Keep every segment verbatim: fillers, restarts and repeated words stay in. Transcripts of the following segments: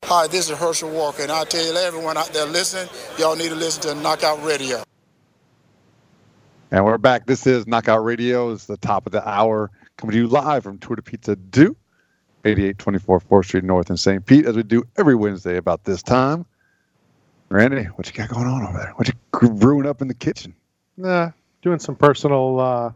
Hi, this is Herschel Walker, and I tell you, everyone out there listening, y'all need to listen to Knockout Radio. And we're back. This is Knockout Radio. It's the top of the hour, coming to you live from Twitter Pizza Do, eighty-eight twenty-four fourth Street North in Saint Pete, as we do every Wednesday about this time. Randy, what you got going on over there? What you brewing up in the kitchen? Nah, doing some personal uh,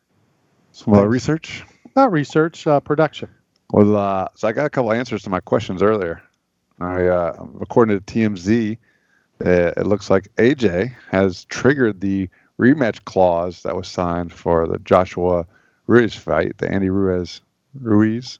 some uh, research. Not research, uh, production. Well, uh, so I got a couple answers to my questions earlier. I, uh, according to T M Z, uh, it looks like A J has triggered the rematch clause that was signed for the Joshua Ruiz fight, the Andy Ruiz Ruiz.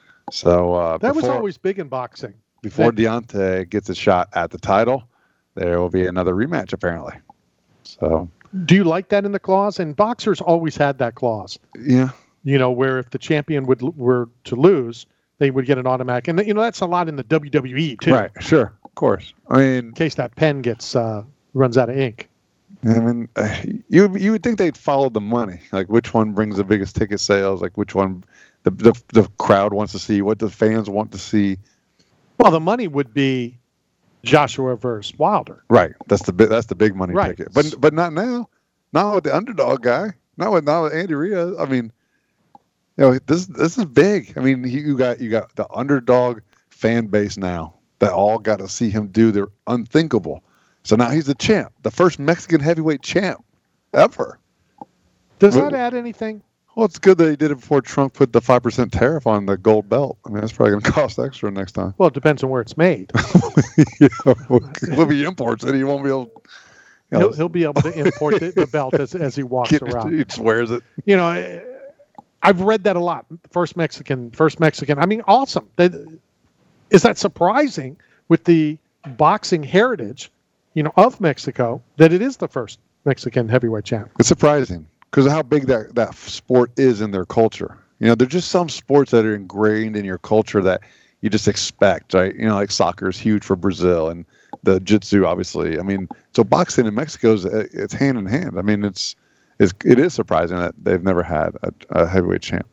So uh, that before, was always big in boxing. Before that, Deontay gets a shot at the title, there will be another rematch apparently. So, do you like that in the clause? And boxers always had that clause. Yeah. You know, where if the champion would were to lose, they would get an automatic. And, you know, that's a lot in the W W E, too. Right, sure, of course. I mean, in case that pen gets uh, runs out of ink. I mean, uh, you you would think they'd follow the money, like which one brings the biggest ticket sales, like which one the the, the crowd wants to see, what the fans want to see. Well, the money would be Joshua versus Wilder. Right, that's the big that's the big money right. ticket. But but not now, not with the underdog guy, not with not with Andy Ruiz. I mean. You know, this this is big. I mean, he, you got you got the underdog fan base now that all got to see him do the unthinkable. So now he's the champ, the first Mexican heavyweight champ ever. Does that add anything? Well, it's good that he did it before Trump put the five percent tariff on the gold belt. I mean, that's probably going to cost extra next time. Well, it depends on where it's made. yeah, well, he imports it. He won't be able. You know, he'll, he'll be able to import the, the belt as as he walks Get, around. He swears it. You know. I've read that a lot. First Mexican, first Mexican. I mean, awesome. That, is that surprising with the boxing heritage, you know, of Mexico that it is the first Mexican heavyweight champ? It's surprising because of how big that, that sport is in their culture. You know, there's just some sports that are ingrained in your culture that you just expect, right? You know, like soccer is huge for Brazil and the jiu-jitsu, obviously. I mean, so boxing in Mexico is it's hand in hand. I mean, it's It's, it is surprising that they've never had a, a heavyweight champ.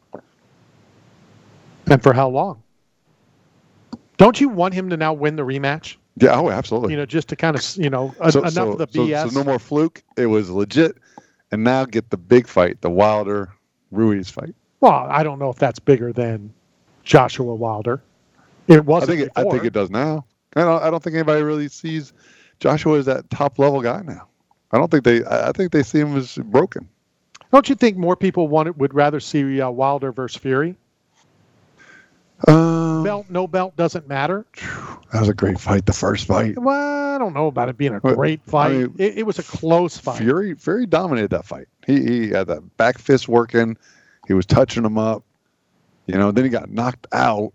And for how long? Don't you want him to now win the rematch? Yeah, oh, absolutely. You know, just to kind of, you know, so, enough so, of the so, B S. So no more fluke. It was legit. And now get the big fight, the Wilder Ruiz fight. Well, I don't know if that's bigger than Joshua Wilder. It wasn't I think it, I think it does now. I don't, I don't think anybody really sees Joshua as that top level guy now. I don't think they. I think they see him as broken. Don't you think more people wanted would rather see uh, Wilder versus Fury? Um, belt, no belt doesn't matter. That was a great fight. The first fight. Well, I don't know about it being a great fight. I mean, it, it was a close fight. Fury, Fury dominated that fight. He he had that back fist working. He was touching him up. You know. Then he got knocked out.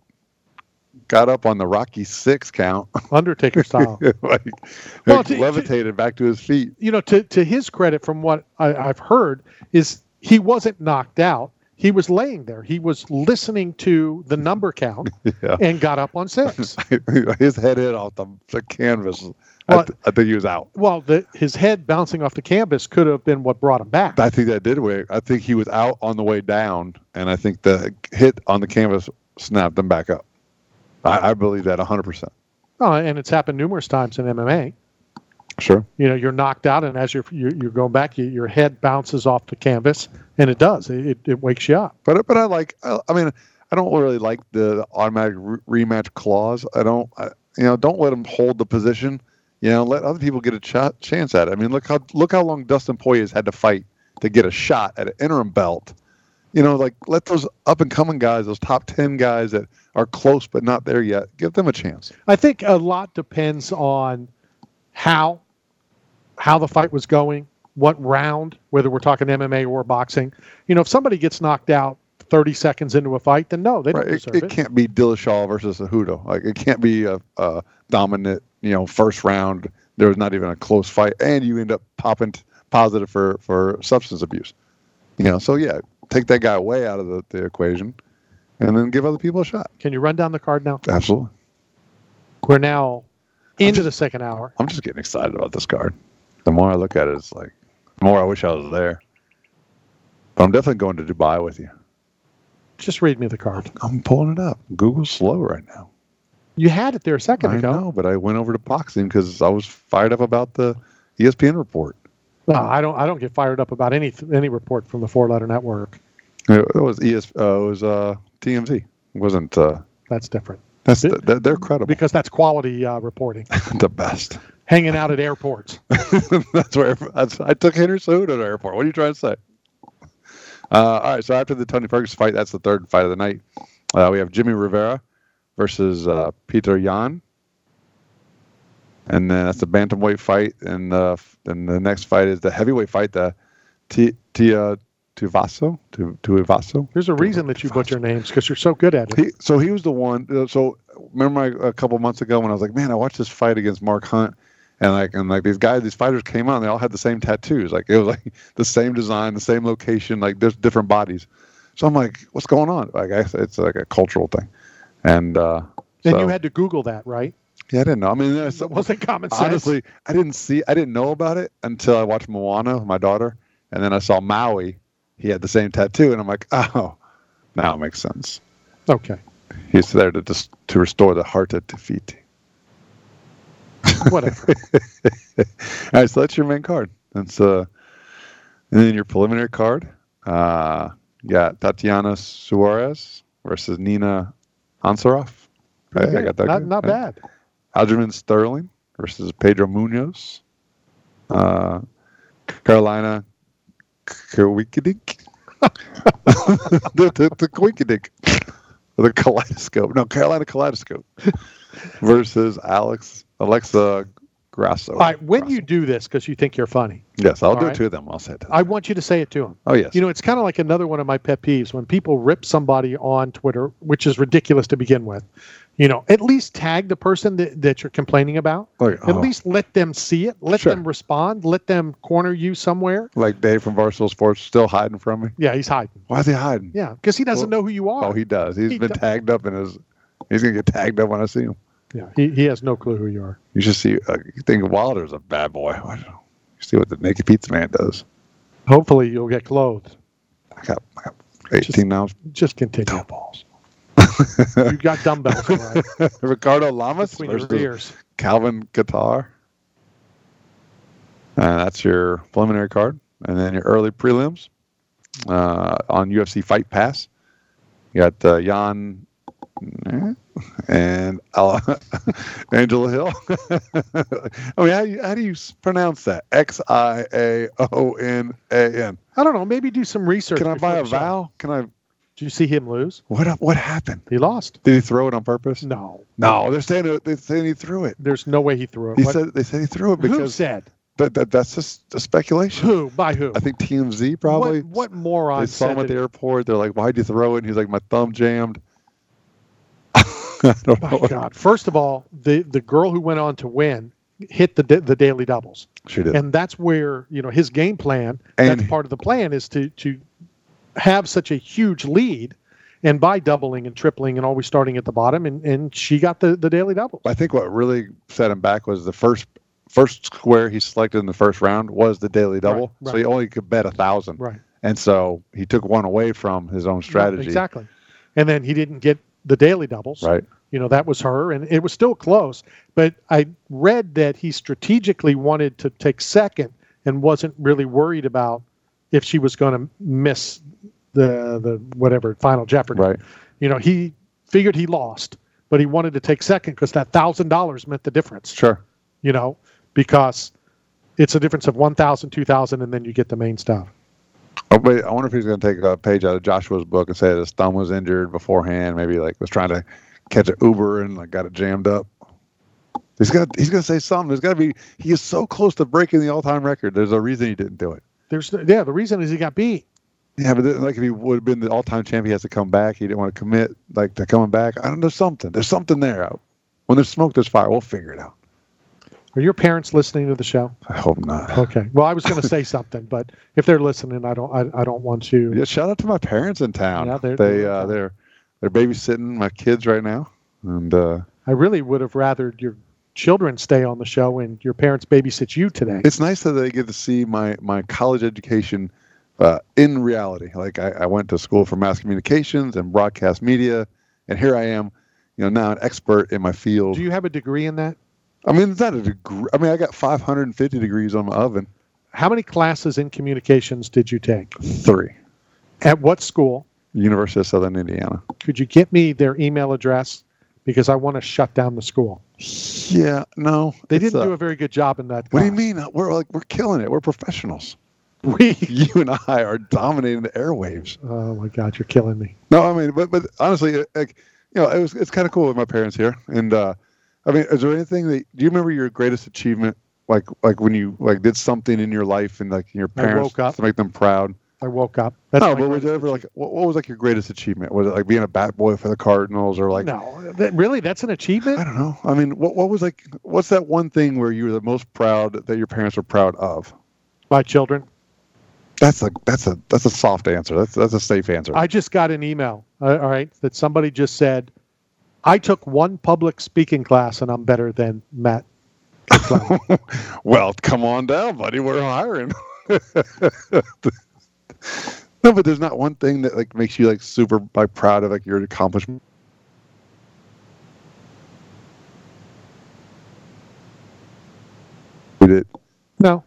Got up on the Rocky Six count, Undertaker style, like, well, like to, levitated to, back to his feet. You know, to to his credit, from what I, I've heard, is he wasn't knocked out. He was laying there. He was listening to the number count yeah. and got up on six. His head hit off the, the canvas. Well, I, th- I think he was out. Well, the, his head bouncing off the canvas could have been what brought him back. I think that did it. I think he was out on the way down, and I think the hit on the canvas snapped him back up. I, I believe that one hundred percent. Oh, and it's happened numerous times in M M A. Sure. You know, you're knocked out, and as you're you're, you're going back, you, your head bounces off the canvas, and it does. It it wakes you up. But but I like. I, I mean, I don't really like the automatic re- rematch clause. I don't. I, you know, don't let them hold the position. You know, let other people get a ch- chance at it. I mean, look how look how long Dustin Poirier has had to fight to get a shot at an interim belt. You know, like let those up and coming guys, those top ten guys that are close but not there yet, give them a chance. I think a lot depends on how how the fight was going, what round, whether we're talking M M A or boxing. You know, if somebody gets knocked out thirty seconds into a fight, then no, they don't right. deserve it, it. It can't be Dillashaw versus Cejudo. Like it can't be a, a dominant, you know, first round. There was not even a close fight, and you end up popping t- positive for, for substance abuse. You know, so yeah, take that guy way out of the, the equation, and then give other people a shot. Can you run down the card now? Absolutely. We're now into just, the second hour. I'm just getting excited about this card. The more I look at it, it's like, the more I wish I was there. But I'm definitely going to Dubai with you. Just read me the card. I'm pulling it up. Google's slow right now. You had it there a second I ago. know, but I went over to boxing because I was fired up about the E S P N report. No, I don't. I don't get fired up about any any report from the Four Letter Network. It was E S. Uh, it was uh, T M Z. It wasn't. Uh, That's different. that's the, they're, they're credible. Because that's quality uh, reporting. The best. Hanging out at airports. That's where that's, I took Henry Cejudo to the airport. What are you trying to say? Uh, all right. So after the Tony Ferguson fight, that's the third fight of the night. Uh, we have Jimmy Rivera versus uh, Peter Yan. And then that's the bantamweight fight, and uh, then the next fight is the heavyweight fight, the T Tia Tuivasa. Tuivasa. There's a reason that you butcher names because you're so good at it. He, so he was the one. Uh, so remember my, a couple months ago when I was like, man, I watched this fight against Mark Hunt, and like and like these guys, these fighters came out, and they all had the same tattoos. Like it was like the same design, the same location, like there's different bodies. So I'm like, what's going on? Like I, it's like a cultural thing, and uh, And so, you had to Google that, right? Yeah, I didn't know. I mean, it wasn't common sense. Honestly, I didn't see, I didn't know about it until I watched Moana with my daughter, and then I saw Maui. He had the same tattoo, and I'm like, oh, now it makes sense. Okay. He's there to just to restore the heart of Tafiti. Whatever. All right, so that's your main card. That's uh, and then your preliminary card. Uh, you got Tatiana Suarez versus Nina Ansaroff. Hey, I got that. Not, good. not bad. Aljamain Sterling versus Pedro Munoz. Uh, Carolina Kwiatkowski. the the, the Kwiatkowski. The Kaleidoscope. No, Carolina Kaleidoscope. Versus Alex Alexa Grasso. All right, when Grasso. you do this, because you think you're funny, Yes, I'll All do right. it to them. I'll say it to them. I want you to say it to them. Oh, yes. You know, it's kind of like another one of my pet peeves when people rip somebody on Twitter, which is ridiculous to begin with. You know, at least tag the person that, that you're complaining about. Like, At oh, least let them see it. Let Sure. them respond. Let them corner you somewhere. like Dave from Barstool Sports still hiding from me. Yeah, he's hiding. Why is he hiding? Yeah, because he doesn't Well, know who you are. Oh, he does. He's He been does. tagged up in his. He's gonna get tagged up when I see him. Yeah, he, he has no clue who you are. You should see. Uh, you think Wilder's a bad boy? I don't know. You see what the Naked Pizza Man does. Hopefully, you'll get clothed. I got, I got eighteen now. Just continue. Toe balls. You got dumbbells, all right, Ricardo Lamas between your versus ears. Calvin Qatar. Uh, that's your preliminary card. And then your early prelims uh, on U F C Fight Pass. You got uh, Jan and Al- Angela Hill. I mean, how do, you, how do you pronounce that? X I A O N A N. I don't know. Maybe do some research. Can I before buy a the show. vowel? Can I? Did you see him lose? What What happened? He lost. Did he throw it on purpose? No. No, they're saying it, they're saying he threw it. There's no way he threw it. He What- said they said he threw it who because said? that, that that's just a speculation. Who? By who? I think T M Z probably. What, what moron They saw said him at that- the airport. They're like, "Why'd you throw it?" And he's like, "My thumb jammed." I don't know. My God. First of all, the, the girl who went on to win hit the da- the daily doubles. She did. And that's where, you know, his game plan, And- that's part of the plan is to to have such a huge lead and by doubling and tripling and always starting at the bottom and, and she got the, the daily doubles. I think what really set him back was the first first square he selected in the first round was the daily double. Right, So he only could bet a thousand. Right. And so he took one away from his own strategy. Exactly. And then he didn't get the daily doubles. Right. You know, that was her, and it was still close. But I read that he strategically wanted to take second and wasn't really worried about if she was going to miss the the whatever final Jeopardy. Right. You know, he figured he lost, but he wanted to take second because that thousand dollars meant the difference. Sure. You know, because it's a difference of one thousand, two thousand, and then you get the main stuff. Oh, wait, I wonder if he's going to take a page out of Joshua's book and say that his thumb was injured beforehand. Maybe like was trying to catch an Uber and like got it jammed up. He's got. He's going to say something. There's got to be. He is so close to breaking the all-time record. There's a reason he didn't do it. There's yeah, the reason is he got beat. Yeah, but then, like if he would have been the all-time champ, he has to come back. He didn't want to commit like to coming back. I don't know something. There's something there. When there's smoke, there's fire. We'll figure it out. Are your parents listening to the show? I hope not. Okay. Well, I was going to say something, but if they're listening, I don't. I, I don't want to. Yeah, shout out to my parents in town. Yeah, they're- they they're in uh, town. they're they're babysitting my kids right now, and uh, I really would have rathered your children stay on the show and your parents babysit you today. it's nice that they get to see my my college education uh, in reality. Like I, I went to school for mass communications and broadcast media, and here I am you know, now an expert in my field. Do you have a degree in that? I mean, it's not a degree. I mean, I got five hundred fifty degrees on my oven. How many classes in communications did you take? Three. At what school? University of Southern Indiana. Could you get me their email address? Because I want to shut down the school. Yeah, no. They didn't uh, do a very good job in that class. What do you mean? We're like we're killing it. We're professionals. We, You and I are dominating the airwaves. oh my God, you're killing me. No, I mean, but but honestly, like, you know, it was it's kind of cool with my parents here. And uh, I mean, is there anything that do you remember your greatest achievement? Like like when you like did something in your life and like your I parents woke up. to make them proud. I woke up. That's No, my but was greatest it ever like what, what was like your greatest achievement? Was it like being a bat boy for the Cardinals or like no, that, really, that's an achievement. I don't know. I mean, what what was like what's that one thing where you were the most proud that your parents were proud of? My children. That's a that's a that's a soft answer. That's that's a safe answer. I just got an email. Uh, all right, that somebody just said, I took one public speaking class and I'm better than Matt. Well, come on down, buddy. We're hiring. No, but there's not one thing that like makes you like super like proud of like your accomplishment. We did. No.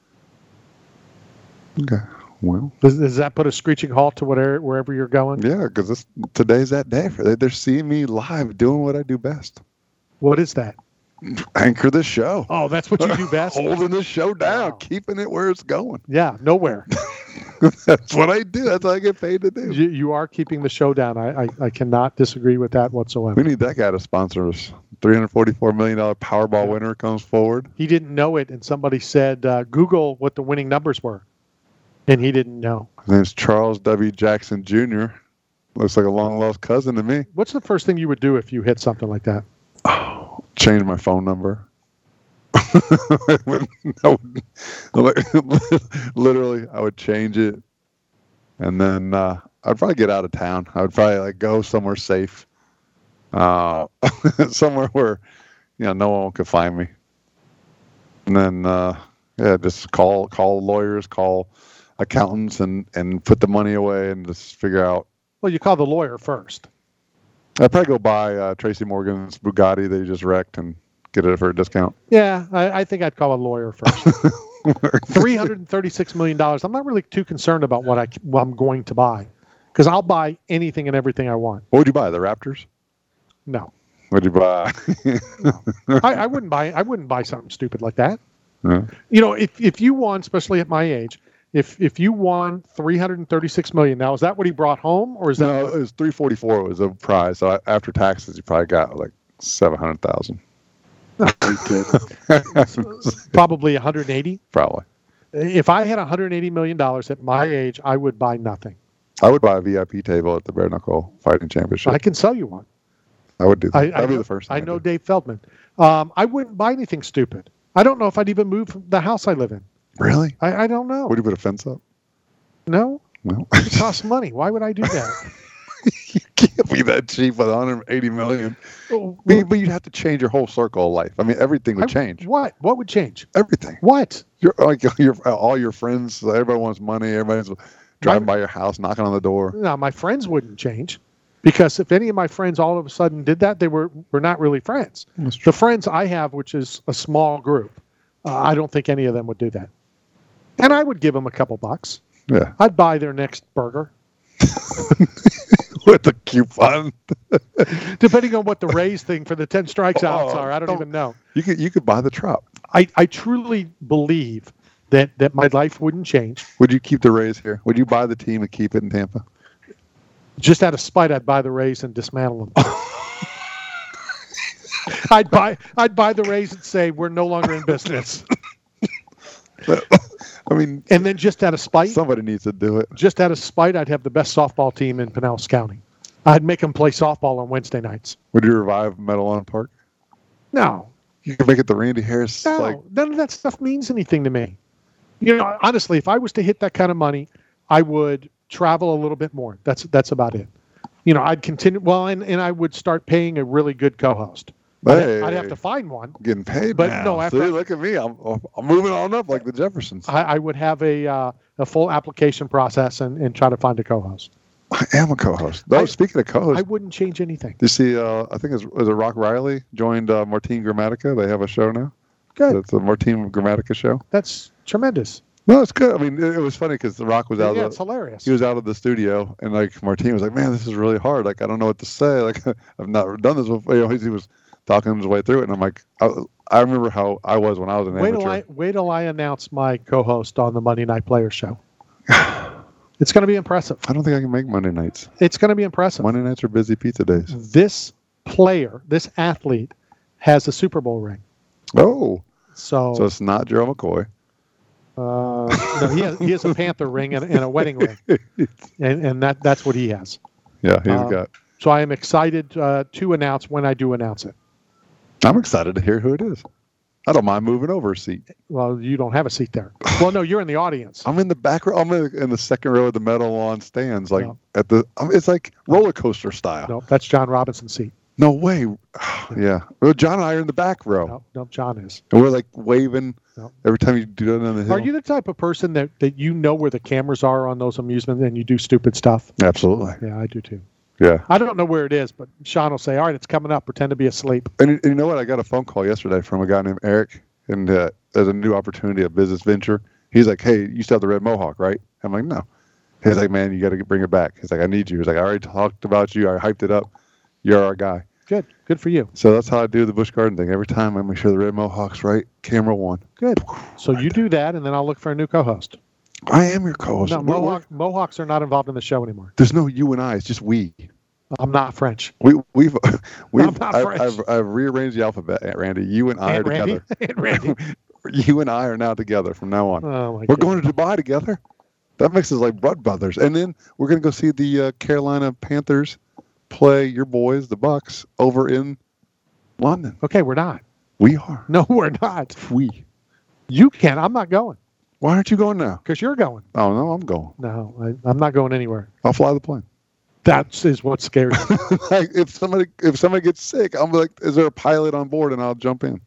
Okay. Well, Does, does that put a screeching halt to whatever wherever you're going? yeah, because this today's that day for they. They're seeing me live doing what I do best. What is that? Anchor the show. Oh, that's what you do best? Holding the show down, Wow. keeping it where it's going. Yeah, nowhere. That's what I do. That's what I get paid to do. You, you are keeping the show down. I, I, I cannot disagree with that whatsoever. We need that guy to sponsor us. three hundred forty-four million dollars Powerball winner comes forward. He didn't know it, and somebody said, uh, Google what the winning numbers were. And he didn't know. His name's Charles W. Jackson Junior Looks like a long lost cousin to me. What's the first thing you would do if you hit something like that? Oh, change my phone number. I would, I would, literally, I would change it, and then uh, I'd probably get out of town. I would probably like go somewhere safe, uh, somewhere where you know no one could find me. And then uh, yeah, just call call lawyers, call accountants, and and put the money away, and just figure out. Well, you call the lawyer first. I'd probably go buy uh, Tracy Morgan's Bugatti that he just wrecked and get it for a discount. Yeah, I, I think I'd call a lawyer first. three hundred thirty-six million dollars. I'm not really too concerned about what, I, what I'm going to buy because I'll buy anything and everything I want. What would you buy? The Raptors? No. What'd you buy? I, I wouldn't buy I wouldn't buy something stupid like that. Yeah. You know, if, if you won, especially at my age, if if you won three hundred thirty-six million dollars, now is that what he brought home or is that No, it was three forty-four was a prize. So after taxes, you probably got like seven hundred thousand. probably one hundred eighty? Probably. If I had one hundred eighty million dollars at my age, I would buy nothing. I would buy a V I P table at the Bare Knuckle Fighting Championship. I can sell you one. I would do that. I, That'd I be know, the first thing I I'd know do. Dave Feldman. Um, I wouldn't buy anything stupid. I don't know if I'd even move from the house I live in. Really? I, I don't know. Would you put a fence up? No, No. it costs money. Why would I do that? You can't be that cheap with one hundred eighty million. Oh, But, but you'd have to change your whole circle of life. I mean, everything would I- change. What? What would change? Everything. What? You're like your all your friends. Everybody wants money. Everybody's driving by your house, knocking on the door. No, my friends wouldn't change because if any of my friends all of a sudden did that, they were were not really friends. That's true. The friends I have, which is a small group, uh, I don't think any of them would do that. And I would give them a couple bucks. Yeah. I'd buy their next burger, With the coupon. depending on what the raise thing for the ten strikes outs Oh, are. I don't don't- even know. You could you could buy the truck. I, I truly believe that, that my life wouldn't change. Would you keep the Rays here? Would you buy the team and keep it in Tampa? Just out of spite, I'd buy the Rays and dismantle them. I'd buy I'd buy the Rays and say we're no longer in business. I mean, And then just out of spite, somebody needs to do it. just out of spite, I'd have the best softball team in Pinellas County. I'd make them play softball on Wednesday nights. Would you revive Metal on Park? No, You could make it the Randy Harris. no, Like, none of that stuff means anything to me. You know, honestly, if I was to hit that kind of money, I would travel a little bit more. That's that's about it. You know, I'd continue. Well, and, and I would start paying a really good co-host. I'd, hey, I'd have to find one. getting paid. But now. no, after- See, look at me. I'm I'm moving on up like the Jeffersons. I, I would have a uh, a full application process and, and try to find a co-host. I am a co-host. No, I- speaking of co-hosts, I wouldn't change anything. you see, uh, I think it's was it Rock Riley joined uh, Martine Grammatica. They have a show now. Good. It's a Martine Grammatica show. That's tremendous. No, it's good. I mean, it, it was funny because The Rock was out Yeah, of it's the, hilarious. he was out of the studio, and like Martine was like, "Man, this is really hard. Like, I don't know what to say. Like, I've not done this before." You know, he, he was talking his way through it, and I'm like, I, I remember how I was when I was an Wait till amateur. I wait till I announce my co-host on the Monday Night Players show. It's going to be impressive. I don't think I can make Monday nights. It's going to be impressive. Monday nights are busy pizza days. This player, this athlete, has a Super Bowl ring. Oh, So, so it's not Gerald McCoy. uh, no, he has he has a Panther ring and, and a wedding ring, and and that that's what he has. Yeah, he's Um, got. So I am excited uh, to announce when I do announce it. I'm excited to hear who it is. I don't mind moving over a seat. Well, you don't have a seat there. Well, no, you're in the audience. I'm in the back row. I'm in, in the second row of the metal lawn stands, like No. at the. I mean, it's like roller coaster style. No, that's John Robinson's seat. No way. Yeah. Well, John and I are in the back row, No, no, John is. and we're like waving No. every time you do that on the hill. Are you the type of person that, that you know where the cameras are on those amusements and you do stupid stuff? Absolutely. Yeah, I do too. Yeah. I don't know where it is, but Sean will say, all right, it's coming up. Pretend to be asleep. And, and you know what? I got a phone call yesterday from a guy named Eric, and uh, there's a new opportunity, a business venture. He's like, "Hey, you still have the red mohawk, right?" I'm like, "No." He's like, "Man, you got to bring it back." He's like, "I need you." He's like, "I already talked about you. I hyped it up. You're our guy." Good. Good for you. So that's how I do the Busch Garden thing. Every time I make sure the red mohawk's right. Camera one. Good. So you do that, and then I'll look for a new co-host. I am your co-host. No, We're- we're- Mohawk, Mohawks are not involved in the show anymore. There's no you and I. It's just we. I'm not French. We we've we've I'm not I've, French. I've, I've rearranged the alphabet, Aunt Randy. You and I Aunt are Randy. together. Aunt Randy. You and I are now together from now on. Oh, my We're God. going to Dubai together. That makes us like blood brothers. And then we're going to go see the uh, Carolina Panthers play your boys, the Bucks, over in London. Okay, we're not. We are. No, we're not. We. You can. I'm not going Why aren't you going now? because you're going. Oh no, I'm going. No, I, I'm not going anywhere. I'll fly the plane. That is what scares me. Like if somebody if somebody gets sick, I'm like, is there a pilot on board? And I'll jump in.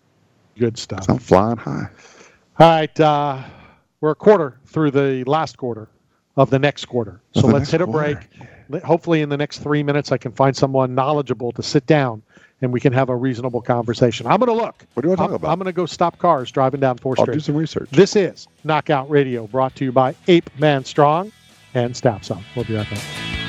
Good stuff. I'm flying high. All right, uh, we're a quarter through the last quarter of the next quarter. So The let's next hit a quarter. break. Let- Hopefully, in the next three minutes, I can find someone knowledgeable to sit down and we can have a reasonable conversation. I'm going to look. What do you want to I'm, talk about? I'm going to go stop cars driving down fourth I'll do Street. some research. This is Knockout Radio, brought to you by Ape Man Strong and Staff Zone. We'll be right back.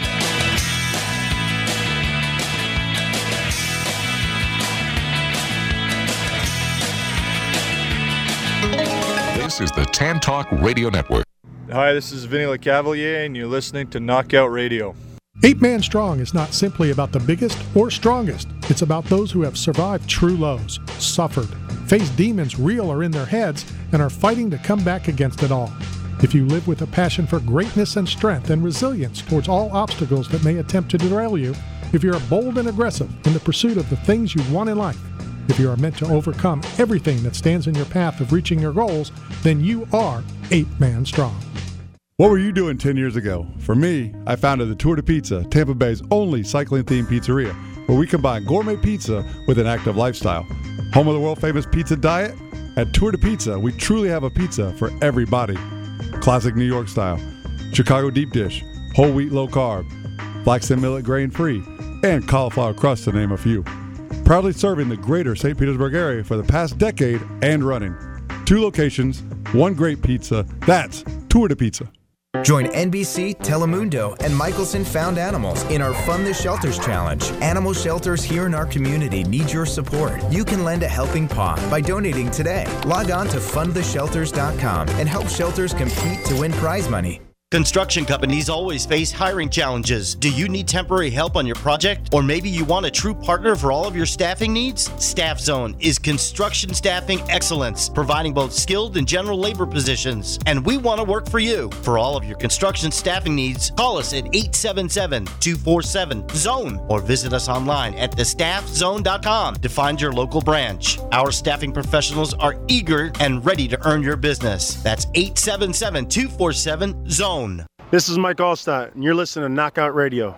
This is the Tan Talk Radio Network. Hi, this is Vinny LeCavalier, and you're listening to Knockout Radio. Eight Man Strong is not simply about the biggest or strongest. It's about those who have survived true lows, suffered, faced demons real or in their heads, and are fighting to come back against it all. If you live with a passion for greatness and strength and resilience towards all obstacles that may attempt to derail you, if you're bold and aggressive in the pursuit of the things you want in life, if you are meant to overcome everything that stands in your path of reaching your goals, then you are Eight Man Strong. What were you doing ten years ago? For me, I founded the Tour de Pizza, Tampa Bay's only cycling-themed pizzeria, where we combine gourmet pizza with an active lifestyle. Home of the world-famous pizza diet? At Tour de Pizza, we truly have a pizza for everybody. Classic New York style, Chicago deep dish, whole wheat low carb, flax and millet grain-free, and cauliflower crust to name a few. Proudly serving the greater Saint Petersburg area for the past decade and running. Two locations, one great pizza. That's Tour de Pizza. Join N B C, Telemundo, and Michelson Found Animals in our Fund the Shelters Challenge. Animal shelters here in our community need your support. You can lend a helping paw by donating today. Log on to fund the shelters dot com and help shelters compete to win prize money. Construction companies always face hiring challenges. Do you need temporary help on your project? Or maybe you want a true partner for all of your staffing needs? Staff Zone is construction staffing excellence, providing both skilled and general labor positions. And we want to work for you. For all of your construction staffing needs, call us at eight seven seven, two four seven, zone or visit us online at the staff zone dot com to find your local branch. Our staffing professionals are eager and ready to earn your business. That's eight seven seven, two four seven, zone. This is Mike Allstott, and you're listening to Knockout Radio.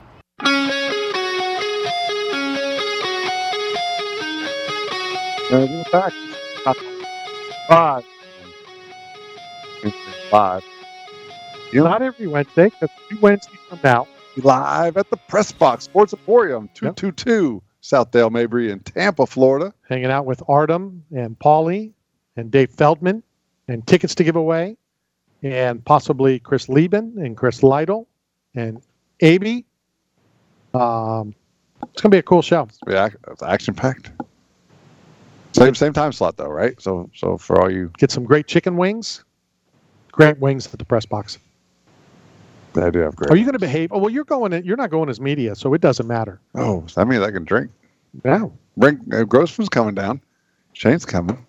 Back. Five. Five. You know, Not every Wednesday, because two Wednesdays from now, live at the Press Box Sports Emporium, two two two Southdale Mabry in Tampa, Florida. Hanging out with Artem and Paulie and Dave Feldman, and tickets to give away, and possibly Chris Lieben and Chris Lytle and Aby. Um, it's going to be a cool show. Yeah, it's action-packed. Same same time slot, though, right? So so for all you... Get some great chicken wings. Great wings at the Press Box. They do have great Are you going to behave? Oh, well, you're going. In, you're not going as media, so it doesn't matter. Oh, that means I can drink. Yeah. Bring, uh, Grossman's coming down. Shane's coming.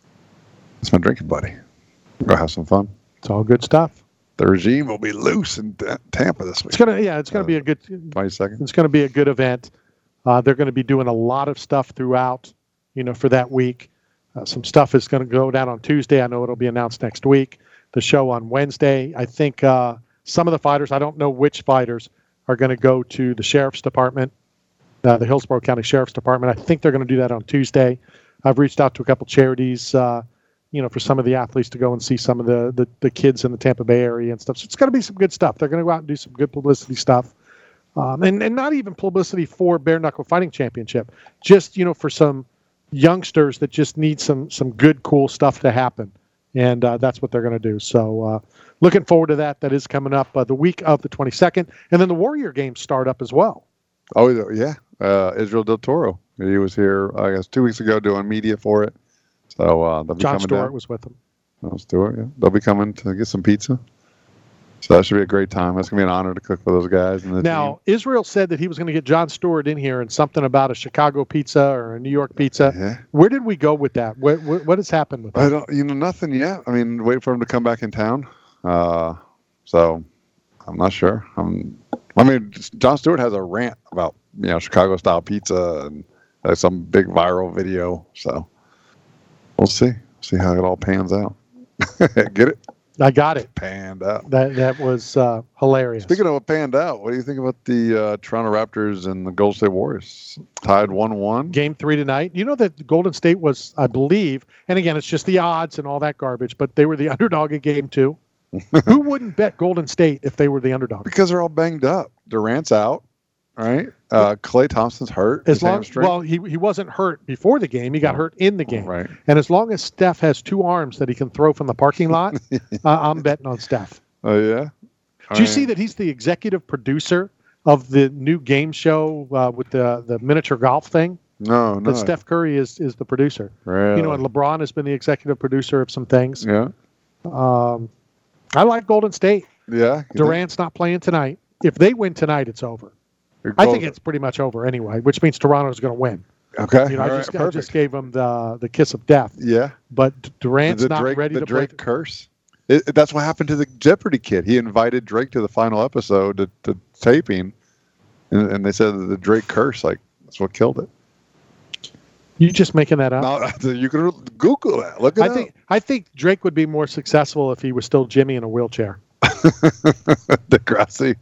That's my drinking buddy. We'll have some fun. It's all good stuff. The regime will be loose in T- Tampa this week. It's gonna, yeah, it's gonna uh, be a good. twenty-second. It's gonna be a good event. Uh, they're going to be doing a lot of stuff throughout, you know, for that week. Uh, some stuff is going to go down on Tuesday. I know it'll be announced next week. The show on Wednesday. I think uh, some of the fighters, I don't know which fighters, are going to go to the Sheriff's Department, uh, the Hillsborough County Sheriff's Department. I think they're going to do that on Tuesday. I've reached out to a couple charities, uh, you know, for some of the athletes to go and see some of the, the, the kids in the Tampa Bay area and stuff. So it's going to be some good stuff. They're going to go out and do some good publicity stuff. Um, and, and not even publicity for Bare Knuckle Fighting Championship, just, you know, for some youngsters that just need some some good, cool stuff to happen. And uh, that's what they're going to do. So uh, looking forward to that. That is coming up uh, the week of the twenty-second. And then the Warrior Games start up as well. Oh, yeah. Uh, Israel Del Toro. He was here, I guess, two weeks ago doing media for it. So uh, they'll be John coming Stewart down. was with them. John Stewart, yeah. They'll be coming to get some pizza. So that should be a great time. That's going to be an honor to cook for those guys. And the Now, team. Israel said that he was going to get John Stewart in here and something about a Chicago pizza or a New York pizza. Yeah. Where did we go with that? What, what, what has happened with that? I don't, you know, nothing yet. I mean, wait for him to come back in town. Uh, so I'm not sure. I'm, I mean, John Stewart has a rant about, you know, Chicago style pizza and uh, some big viral video. So we'll see. See how it all pans out. Get it? I got it. Panned out. That that was uh, hilarious. Speaking of a panned out, what do you think about the uh, Toronto Raptors and the Golden State Warriors? Tied one one. Game three tonight. You know that Golden State was, I believe, and again, it's just the odds and all that garbage, but they were the underdog in game two. Who wouldn't bet Golden State if they were the underdog? Because they're all banged up. Durant's out, right? Uh, Klay Thompson's hurt. As his long, hamstring. well, he he wasn't hurt before the game. He got hurt in the game. Right. And as long as Steph has two arms that he can throw from the parking lot, uh, I'm betting on Steph. Oh, yeah? Do you see that he's the executive producer of the new game show uh, with the, the miniature golf thing? No, no. That Steph Curry is, is the producer. Really? You know, and LeBron has been the executive producer of some things. Yeah. Um, I like Golden State. Yeah. Durant's not playing tonight. If they win tonight, it's over. I think it's pretty much over anyway, which means Toronto's going to win. Okay. You know, All I right, just I just gave them the the kiss of death. Yeah. But Durant's the not Drake, ready the to Drake play. curse. It, that's what happened to the Jeopardy kid. He invited Drake to the final episode to, to taping, and, and they said that the Drake curse, like, that's what killed it. You just making that up? No, you can Google that. Look it I up. think I think Drake would be more successful if he was still Jimmy in a wheelchair. Degrassi.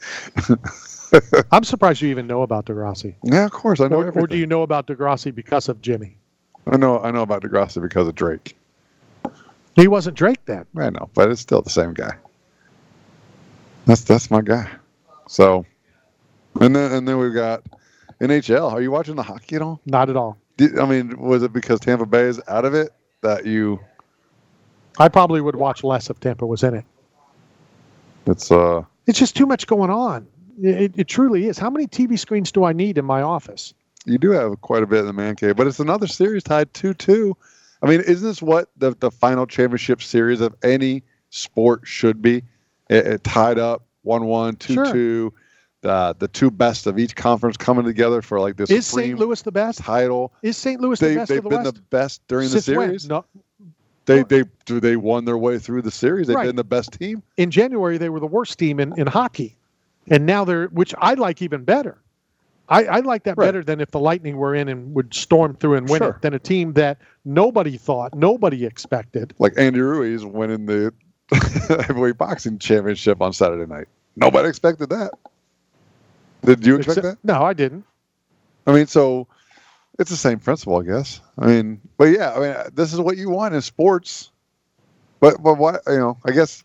I'm surprised you even know about Degrassi. Yeah, of course I know. Or, or do you know about Degrassi because of Jimmy? I know. I know about Degrassi because of Drake. He wasn't Drake then. I know, but it's still the same guy. That's that's my guy. So, and then and then we've got N H L. Are you watching the hockey at all? Not at all. Did, I mean, was it because Tampa Bay is out of it that you? I probably would watch less if Tampa was in it. It's uh. It's just too much going on. It, it truly is. How many T V screens do I need in my office? You do have quite a bit in the man cave, but it's another series tied two two. I mean, isn't this what the, the final championship series of any sport should be? It, it tied up one one, two two. The, the two best of each conference coming together for like this. Is Saint Louis the best? Title. Is Saint Louis they, the best they've of the been West? the best during Since the when? series. No. They they do they won their way through the series. They've Right. been the best team. In January, they were the worst team in, in hockey. And now they're, which I like even better. I, I like that Right. better than if the Lightning were in and would storm through and win Sure. it, than a team that nobody thought, nobody expected. Like Andy Ruiz winning the heavyweight boxing championship on Saturday night. Nobody expected that. Did you expect Except- that? No, I didn't. I mean, so it's the same principle, I guess. I mean, but yeah, I mean, this is what you want in sports. But but what you know, I guess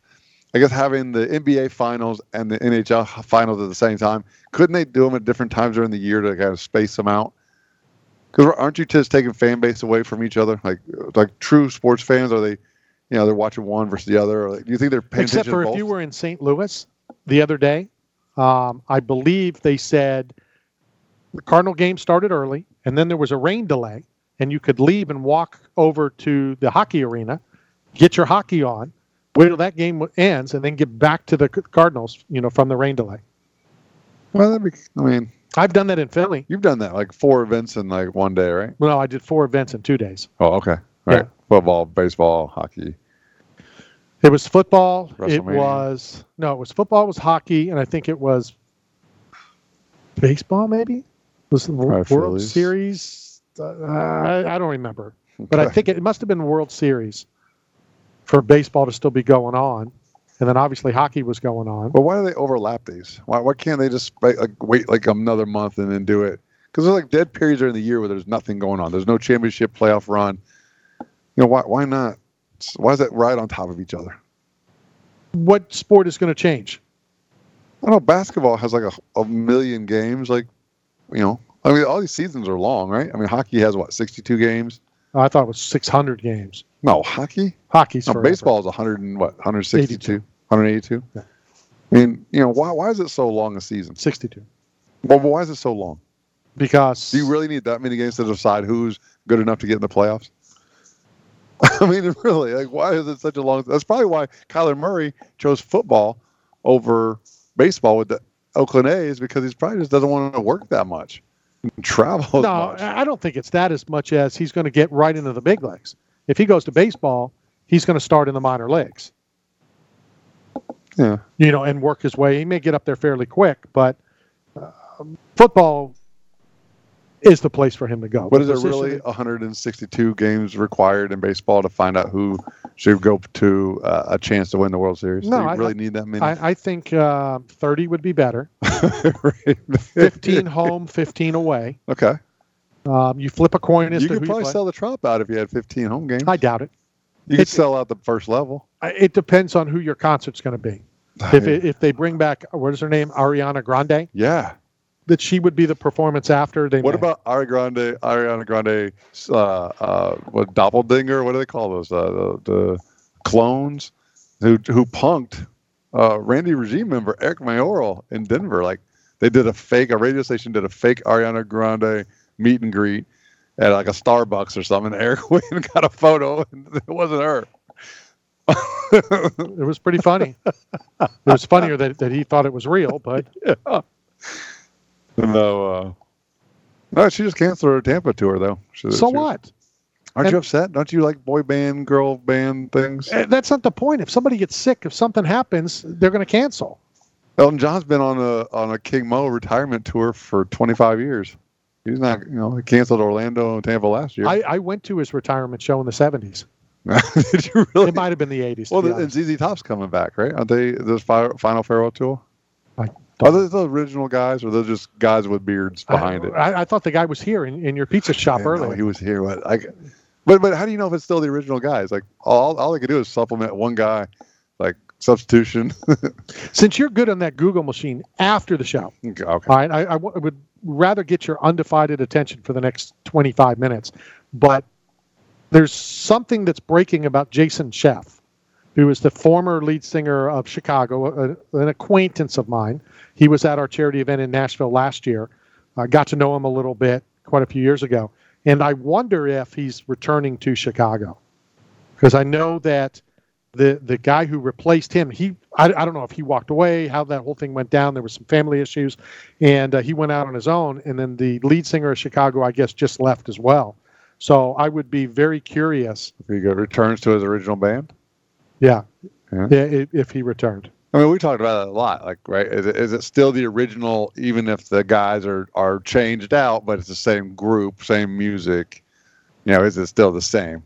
I guess having the N B A finals and the N H L finals at the same time, couldn't they do them at different times during the year to kind of space them out? Because aren't you just taking fan base away from each other? Like, like true sports fans, are they, you know, they're watching one versus the other? Or like, do you think they're paying Except attention for to if both? you were in Saint Louis the other day, um, I believe they said the Cardinal game started early, and then there was a rain delay, and you could leave and walk over to the hockey arena, get your hockey on, wait till that game ends, and then get back to the Cardinals, you know, from the rain delay. Well, that'd be, I mean, I've done that in Philly. You've done that, like four events in like one day, right? Well, I did four events in two days. Oh, okay. All right. Yeah. Football, baseball, hockey. It was football. It WrestleMania. was, no, it was football, it was hockey, and I think it was baseball, maybe? Was the Wor- Probably World Phillies. Series? Uh, I, I don't remember. But I Okay. think it, it must have been World Series for baseball to still be going on. And then obviously hockey was going on. But why do they overlap these? Why why can't they just like, like, wait like another month and then do it? Because there's like dead periods during the year where there's nothing going on. There's no championship playoff run. You know why? Why not? Why is that right on top of each other? What sport is going to change? I don't know. Basketball has like a, a million games. Like, you know, I mean, all these seasons are long, right? I mean, hockey has what, sixty-two games? Oh, I thought it was six hundred games. No, hockey. Hockey's No, forever. baseball is one hundred and what? one sixty-two, eighty-two. one eighty-two. Yeah. I mean, you know, why why is it so long a season? sixty-two. Well, why is it so long? Because Do you really need that many games to decide who's good enough to get in the playoffs? I mean, really, like, why is it such a long? That's probably why Kyler Murray chose football over baseball with the Oakland A's, because he probably just doesn't want to work that much, and travel as no, much. I don't think it's that as much as he's going to get right into the big leagues. If he goes to baseball, he's going to start in the minor leagues. Yeah. You know, and work his way. He may get up there fairly quick, but uh, football is the place for him to go. But is The there position- really one hundred sixty-two games required in baseball to find out who should go to uh, a chance to win the World Series? No, Do you I- really I- need that many? I, I think uh, thirty would be better. Right. fifteen home, fifteen away. Okay. Um, you flip a coin as You to could who probably you play. sell the Trop out if you had fifteen home games. I doubt it. You could It- sell out the first level. I- It depends on who your concert's going to be. If it, if they bring back, what is her name, Ariana Grande, Yeah. that she would be the performance after. They What may. about Ari Grande, Ariana Grande, uh, uh, what doppeldinger? What do they call those? Uh, the, the clones who who punked uh, Randy Regime member Eric Mayoral in Denver. Like, they did a fake. A radio station did a fake Ariana Grande meet and greet at like a Starbucks or something. And Eric went and got a photo, and it wasn't her. It was pretty funny. It was funnier that, that he thought it was real, but Yeah. No, uh, no, she just canceled her Tampa tour though. She- so she- what? Aren't And- you upset? Don't you like boy band, girl band things? Eh, That's not the point. If somebody gets sick, if something happens, they're going to cancel. Elton John's been on a on a King Mo retirement tour for twenty-five years. He's not, you know, he canceled Orlando and Tampa last year. I, I went to his retirement show in the seventies. Did you really? It might have been the eighties. Well, to be the, and honest. Z Z Top's coming back, right? Aren't they this fi- final farewell tour? I Are don't- those the original guys, or are those just guys with beards behind it? I, I thought the guy was here in, in your pizza shop I didn't know earlier. he was here. But, I, but but how do you know if it's still the original guys? Like all all they could do is supplement one guy, like substitution. Since you're good on that Google machine after the show, okay. all right, I, I w- would rather get your undivided attention for the next twenty-five minutes. But there's something that's breaking about Jason Sheff, who is the former lead singer of Chicago, a, an acquaintance of mine. He was at our charity event in Nashville last year. I got to know him a little bit quite a few years ago. And I wonder if he's returning to Chicago. Because I know that the the guy who replaced him, he I, I don't know if he walked away, how that whole thing went down. There were some family issues. And uh, he went out on his own. And then the lead singer of Chicago, I guess, just left as well. So I would be very curious. If he go, returns to his original band. Yeah. Yeah. Yeah, if, if he returned. I mean, we talked about that a lot. Like, right? Is it, is it still the original, even if the guys are, are changed out, but it's the same group, same music? You know, is it still the same?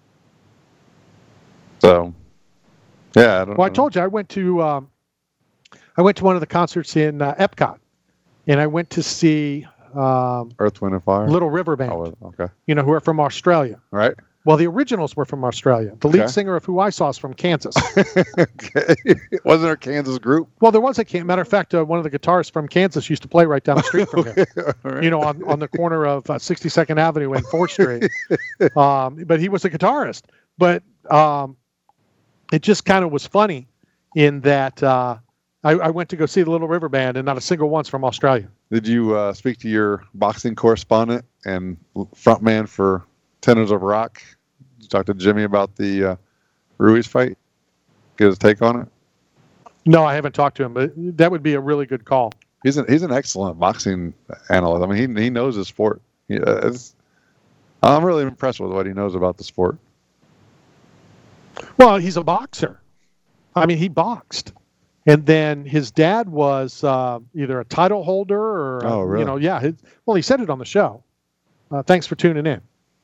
So, yeah. I don't Well, I know. told you I went to um, I went to one of the concerts in uh, Epcot, and I went to see um, Earth, Wind, and Fire. Little River Band. Oh, okay. You know, who are from Australia. Right. Well, the originals were from Australia. The lead Okay. singer of Who I Saw is from Kansas. Okay. Wasn't there a Kansas group? Well, there was a Can- matter of fact, uh, one of the guitarists from Kansas used to play right down the street from here. All right. You know, on, on the corner of uh, sixty-second Avenue and fourth Street. Um, but he was a guitarist. But um, it just kind of was funny in that uh, I, I went to go see the Little River Band, and not a single one's from Australia. Did you uh, speak to your boxing correspondent and frontman for Tenors of Rock? Did you talk to Jimmy about the uh, Ruiz fight? Get his take on it? No, I haven't talked to him, but that would be a really good call. He's an he's an excellent boxing analyst. I mean, he he knows his sport. He, uh, it's, I'm really impressed with what he knows about the sport. Well, he's a boxer. I mean, he boxed. And then his dad was uh, either a title holder or, uh, Oh, really? you know, yeah. His, well, he said it on the show. Uh, thanks for tuning in.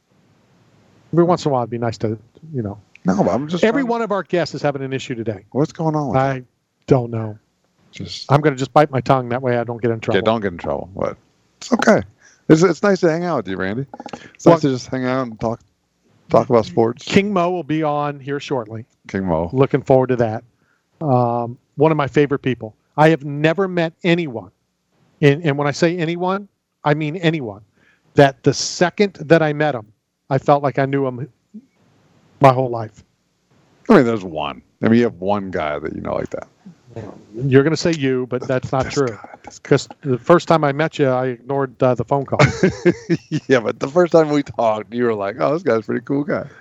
Every once in a while, it'd be nice to, you know. No, but I'm just Every trying- one of our guests is having an issue today. What's going on with I don't know. Just I'm going to just bite my tongue. That way I don't get in trouble. yeah, don't get in trouble. But it's okay. It's it's nice to hang out with you, Randy. It's Well- nice to just hang out and talk talk about sports. King Mo will be on here shortly. King Mo. Looking forward to that. Um, one of my favorite people. I have never met anyone, and, and when I say anyone, I mean anyone, that the second that I met him, I felt like I knew him my whole life. I mean, there's one. I mean, you have one guy that you know like that. You're going to say you, but that's not This true. guy, this guy. Because the first time I met you, I ignored uh, the phone call. Yeah, but the first time we talked, you were like, "Oh, this guy's a pretty cool guy."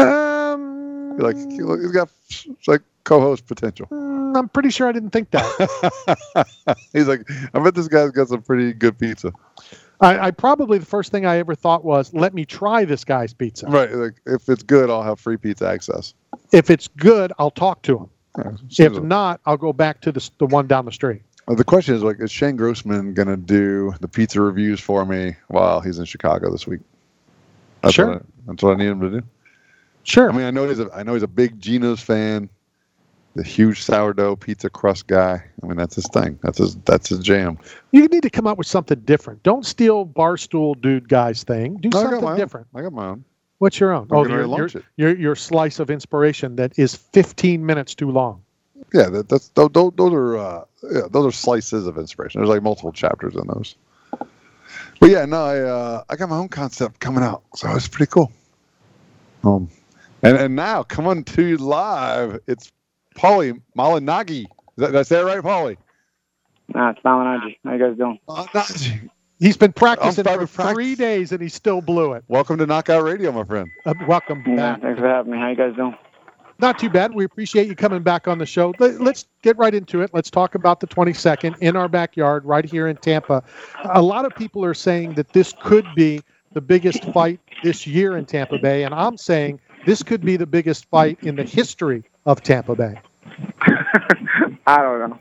um, You're like, "Look, he's got it's like co-host potential." mm, I'm pretty sure I didn't think that. He's like, "I bet this guy's got some pretty good pizza." I, I probably the first thing I ever thought was, let me try this guy's pizza. Right. Like, if it's good, I'll have free pizza access. If it's good, I'll talk to him. Yeah, If seems like- not, I'll go back to the the one down the street. Uh, the question is, like, is Shane Grossman gonna do the pizza reviews for me while he's in Chicago this week? That's Sure. What I, that's what I need him to do. Sure. I mean, I know he's a I know he's a big Geno's fan, the huge sourdough pizza crust guy. I mean, that's his thing. That's his that's his jam. You need to come up with something different. Don't steal Barstool Dude Guy's thing. Do No, I got something my own. different. I got my own. What's your own? I'm oh, getting your, ready to your, launch it. your your slice of inspiration that is fifteen minutes too long. Yeah, that, that's those, those are uh, yeah, those are slices of inspiration. There's like multiple chapters in those. But yeah, no, I uh, I got my own concept coming out, so it's pretty cool. Um, and and now coming to you live, it's Paulie Malignaggi. Is that, did I say it right, Paulie? Nah, it's Malignaggi. How you guys doing? Malignaggi. He's been practicing I'm for practice- three days and he still blew it. Welcome to Knockout Radio, my friend. Uh, welcome Yeah, back. thanks for having me. How you guys doing? Not too bad. We appreciate you coming back on the show. Let, let's get right into it. Let's talk about the twenty-second in our backyard right here in Tampa. A lot of people are saying that this could be the biggest fight this year in Tampa Bay, and I'm saying this could be the biggest fight in the history of Tampa Bay. I don't know.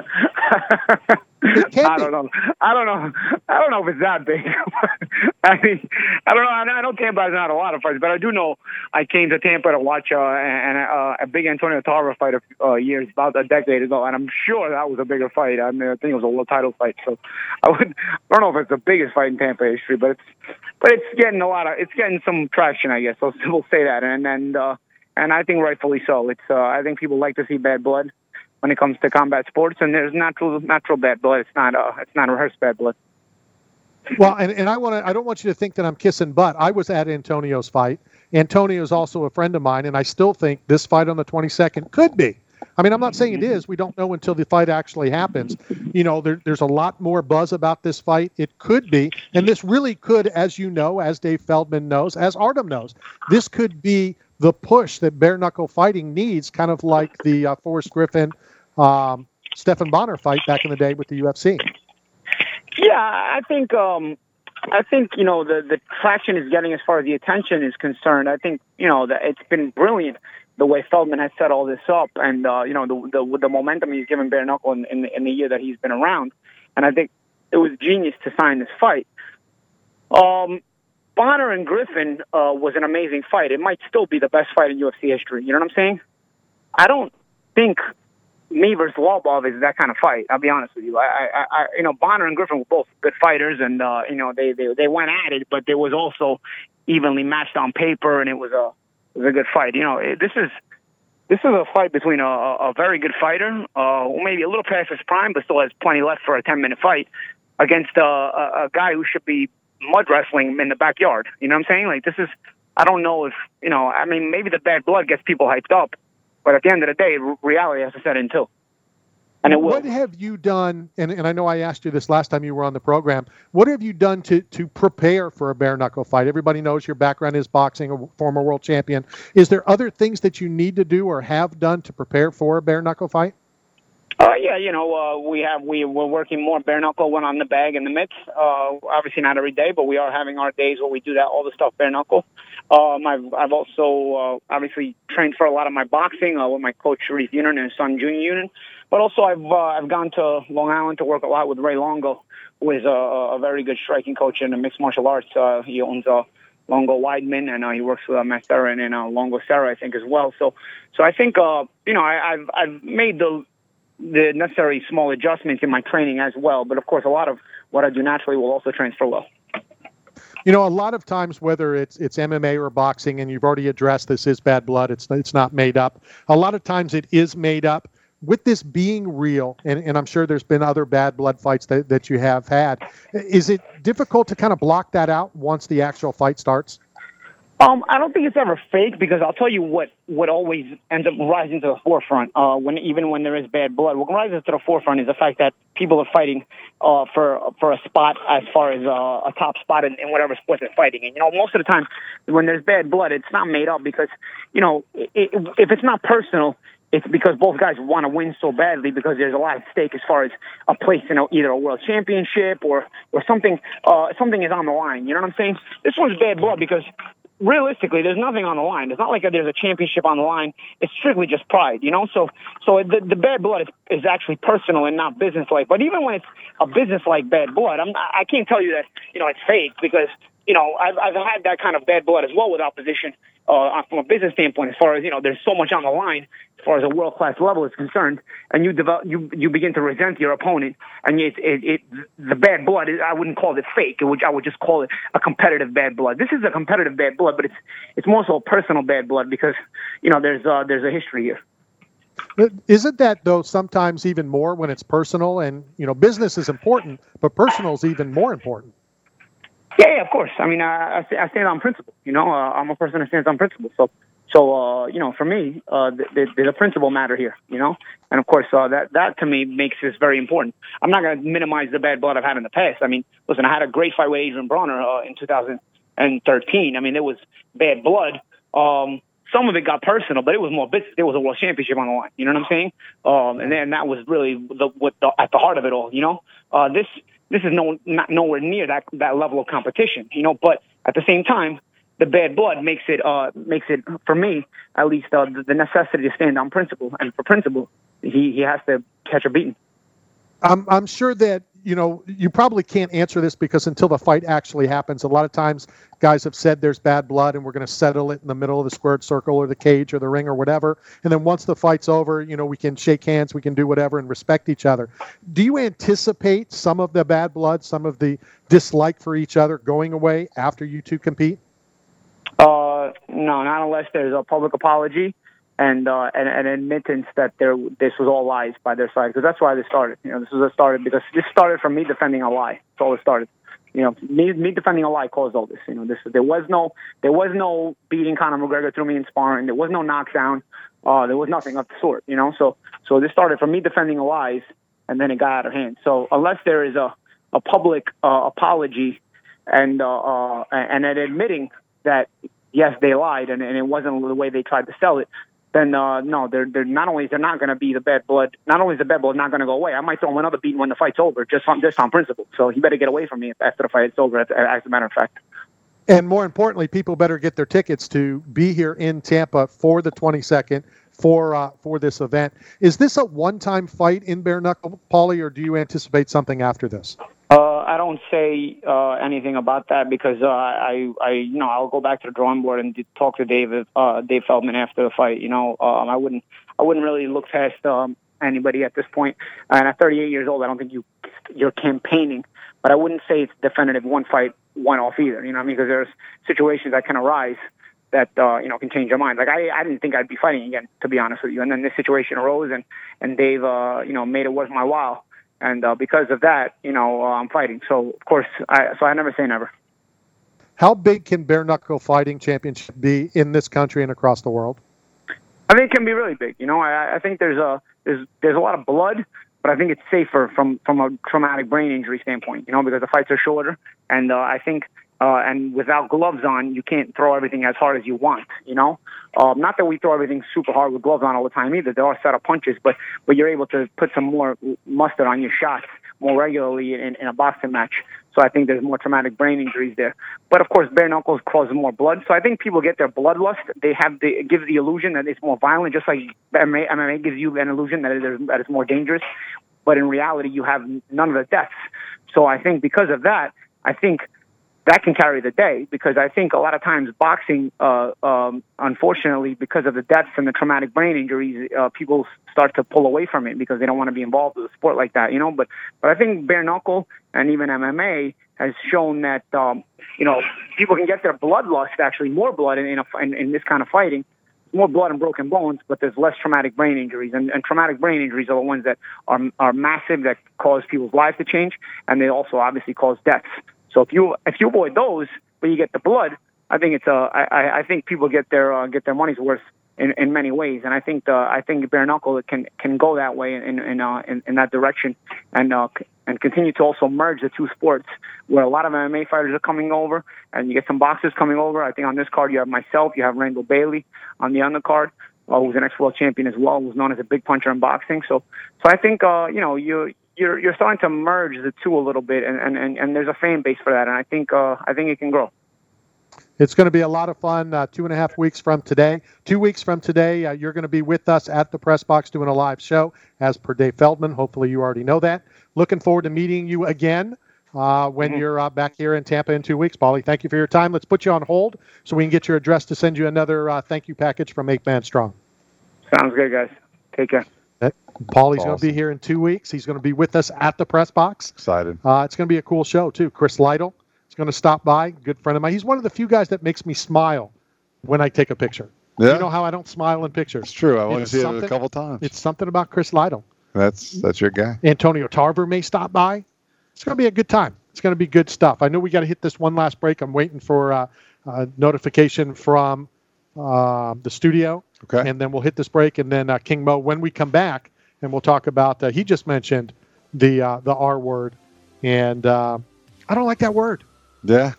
It can I be. don't know. I don't know. I don't know if it's that big. I mean, I don't know. I know- I know Tampa has not a lot of fights, but I do know I came to Tampa to watch uh, an, uh, a big Antonio Tarver fight a few uh, years, about a decade ago, and I'm sure that was a bigger fight. I mean, I think it was a world title fight. So I would. I don't know if it's the biggest fight in Tampa history, but it's but it's getting a lot of. It's getting some traction, I guess. So we'll say that, and and uh, and I think rightfully so. It's. Uh, I think people like to see bad blood when it comes to combat sports, and there's natural natural bad blood. It's not uh, it's not rehearsed bad blood. Well, and, and I want to. I don't want you to think that I'm kissing butt. I was at Antonio's fight. Antonio is also a friend of mine, and I still think this fight on the twenty-second could be. I mean, I'm not saying it is. We don't know until the fight actually happens. You know, there, there's a lot more buzz about this fight. It could be, and this really could, as you know, as Dave Feldman knows, as Artem knows, this could be the push that bare knuckle fighting needs, kind of like the uh, Forrest Griffin, um, Stephan Bonner fight back in the day with the U F C. Yeah, I think um, I think you know the the traction is getting as far as the attention is concerned. I think you know that it's been brilliant the way Feldman has set all this up, and uh, you know the, the the momentum he's given bare knuckle in, in in the year that he's been around. And I think it was genius to sign this fight. Um, Bonner and Griffin uh, was an amazing fight. It might still be the best fight in U F C history. You know what I'm saying? I don't think me versus Lobov is that kind of fight. I'll be honest with you. I, I, I you know, Bonner and Griffin were both good fighters, and uh, you know, they, they they went at it, but there was also evenly matched on paper, and it was a it was a good fight. You know, it, this is this is a fight between a, a very good fighter, uh, maybe a little past his prime, but still has plenty left for a ten minute fight, against uh, a, a guy who should be mud wrestling in the backyard. You know what I'm saying? Like, this is, I don't know if, you know, I mean, maybe the bad blood gets people hyped up, but at the end of the day, reality has to set in too. And it will. What have you done, and, and I know I asked you this last time you were on the program, what have you done to, to prepare for a bare knuckle fight? Everybody knows your background is boxing, a former world champion. Is there other things that you need to do or have done to prepare for a bare knuckle fight? Uh, yeah, you know, uh, we have, we, we're working more bare knuckle, one on the bag and the mitts. Uh, obviously not every day, but we are having our days where we do that, all the stuff bare knuckle. Um, I've, I've also, uh, obviously trained for a lot of my boxing, uh, with my coach, Sharif Unan, and his son, Junior Unan. But also I've, uh, I've gone to Long Island to work a lot with Ray Longo, who is a, a very good striking coach in the mixed martial arts. Uh, he owns, uh, Longo Weidman, and uh, he works with uh, Matt Theron and uh, Longo Serra, I think, as well. So, so I think, uh, you know, I, I've, I've made the, the necessary small adjustments in my training as well. But of course, a lot of what I do naturally will also transfer well. You know, a lot of times, whether it's it's M M A or boxing, and you've already addressed this is bad blood, it's it's not made up. A lot of times it is made up. With this being real, and, and I'm sure there's been other bad blood fights that, that you have had, is it difficult to kind of block that out once the actual fight starts? Um, I don't think it's ever fake, because I'll tell you what, what always ends up rising to the forefront, uh, when, even when there is bad blood. What rises to the forefront is the fact that people are fighting, uh, for, for a spot as far as, uh, a top spot in, in whatever sport they're fighting. And, you know, most of the time when there's bad blood, it's not made up because, you know, it, it, if it's not personal, it's because both guys want to win so badly, because there's a lot at stake as far as a place in a, either a world championship or, or something, uh, something is on the line. You know what I'm saying? This one's bad blood because, realistically, there's nothing on the line. It's not like there's a championship on the line. It's strictly just pride, you know? So so the, the bad blood is, is actually personal and not business-like. But even when it's a business-like bad blood, I'm, I can't tell you that, you know, it's fake, because, you know, I've, I've had that kind of bad blood as well with opposition, uh, from a business standpoint, as far as, you know, there's so much on the line as far as a world-class level is concerned, and you develop, you, you begin to resent your opponent, and it, it, it the bad blood, I wouldn't call it fake. It would, I would just call it a competitive bad blood. This is a competitive bad blood, but it's it's more so a personal bad blood because, you know, there's uh, there's a history here. Isn't that, though, sometimes even more when it's personal? And, you know, business is important, but personal is even more important. Yeah, yeah, of course. I mean, I, I stand on principle. You know, uh, I'm a person that stands on principle. So, so uh, you know, for me, uh, th- th- there's a principle matter here. You know, and of course, uh, that that to me makes this very important. I'm not going to minimize the bad blood I've had in the past. I mean, listen, I had a great fight with Adrian Bronner uh, in two thousand thirteen. I mean, it was bad blood. Um, some of it got personal, but it was more business. There was a world championship on the line. You know what I'm saying? Um, and then that was really the, what the, at the heart of it all. You know, uh, this. This is no, not nowhere near that that level of competition, you know. But at the same time, the bad blood makes it uh, makes it for me at least uh, the, the necessity to stand on principle. And for principle, he, he has to catch a beating. I'm I'm sure that, you know, you probably can't answer this because until the fight actually happens, a lot of times guys have said there's bad blood and we're going to settle it in the middle of the squared circle or the cage or the ring or whatever. And then once the fight's over, you know, we can shake hands, we can do whatever and respect each other. Do you anticipate some of the bad blood, some of the dislike for each other going away after you two compete? Uh, no, not unless there's a public apology and uh, and an admittance that there this was all lies by their side, because that's why this started. You know, this was started because this started from me defending a lie. That's all it started. You know, me me defending a lie caused all this. You know, this there was no there was no beating Conor McGregor through me in sparring. There was no knockdown. Uh, there was nothing of the sort. You know, so so this started from me defending a lies, and then it got out of hand. So unless there is a a public uh, apology and uh, uh, and an admitting that yes they lied and, and it wasn't the way they tried to sell it, then uh, no, they're they're not only they're not going to be the bad blood. Not only is the bad blood not going to go away, I might throw him another beating when the fight's over, just on just on principle. So he better get away from me after the fight is over. As, as a matter of fact. And more importantly, people better get their tickets to be here in Tampa for the twenty-second for uh, for this event. Is this a one-time fight in bare knuckle, Paulie, or do you anticipate something after this? Uh, I don't say uh, anything about that because uh, I, I, you know, I'll go back to the drawing board and talk to David, uh, Dave Feldman after the fight. You know, um, I wouldn't, I wouldn't really look past um, anybody at this point. And at thirty-eight years old, I don't think you you're campaigning. But I wouldn't say it's definitive one fight, one off either. You know what I mean? Because there's situations that can arise that uh, you know can change your mind. Like I, I didn't think I'd be fighting again, to be honest with you. And then this situation arose, and and Dave, uh, you know, made it worth my while. And uh, because of that, you know, uh, I'm fighting. So of course, I so I never say never. How big can bare knuckle fighting championship be in this country and across the world? I think it can be really big. You know, I, I think there's a there's there's a lot of blood, but I think it's safer from from a traumatic brain injury standpoint. You know, because the fights are shorter, and uh, I think. Uh, and without gloves on, you can't throw everything as hard as you want, you know? Um, not that we throw everything super hard with gloves on all the time either. There are set of punches, but, but you're able to put some more mustard on your shots more regularly in, in a boxing match. So I think there's more traumatic brain injuries there. But, of course, bare knuckles causes more blood. So I think people get their bloodlust. They have the, it gives the illusion that it's more violent, just like M M A, M M A gives you an illusion that, it is, that it's more dangerous. But in reality, you have none of the deaths. So I think because of that, I think that can carry the day, because I think a lot of times boxing, uh, um, unfortunately, because of the deaths and the traumatic brain injuries, uh, people start to pull away from it because they don't want to be involved with a sport like that, you know. But but I think bare knuckle and even M M A has shown that um, you know people can get their bloodlust, actually more blood in in, a, in in this kind of fighting, more blood and broken bones, but there's less traumatic brain injuries. And, and traumatic brain injuries are the ones that are are massive, that cause people's lives to change, and they also obviously cause deaths. So if you if you avoid those, but you get the blood, I think it's uh, I, I think people get their uh, get their money's worth in, in many ways, and I think uh, I think bare knuckle can can go that way in in uh, in, in that direction, and uh, and continue to also merge the two sports, where a lot of M M A fighters are coming over, and you get some boxers coming over. I think on this card you have myself, you have Randall Bailey on the undercard, uh, who's an ex-world champion as well, who's known as a big puncher in boxing. So so I think uh, you know you. You're you're starting to merge the two a little bit, and, and, and, and there's a fan base for that, and I think uh, I think it can grow. It's going to be a lot of fun. Uh, two and a half weeks from today, two weeks from today, uh, you're going to be with us at the press box doing a live show, as per Dave Feldman. Hopefully, you already know that. Looking forward to meeting you again uh, when mm-hmm. you're uh, back here in Tampa in two weeks. Paulie, thank you for your time. Let's put you on hold so we can get your address to send you another uh, thank you package from Eight Man Strong. Sounds good, guys. Take care. Paulie's awesome. Going to be here in two weeks. He's going to be with us at the press box. Excited. Uh, it's going to be a cool show, too. Chris Lytle is going to stop by, good friend of mine. He's one of the few guys that makes me smile when I take a picture. Yeah. You know how I don't smile in pictures? It's true. I want to see it a couple times. It's something about Chris Lytle. That's that's your guy. Antonio Tarver may stop by. It's going to be a good time. It's going to be good stuff. I know we got to hit this one last break. I'm waiting for uh, a notification from uh, the studio. Okay. And then we'll hit this break, and then uh, King Mo, when we come back, and we'll talk about, uh, he just mentioned the uh, the R word, and uh, I don't like that word. Yeah.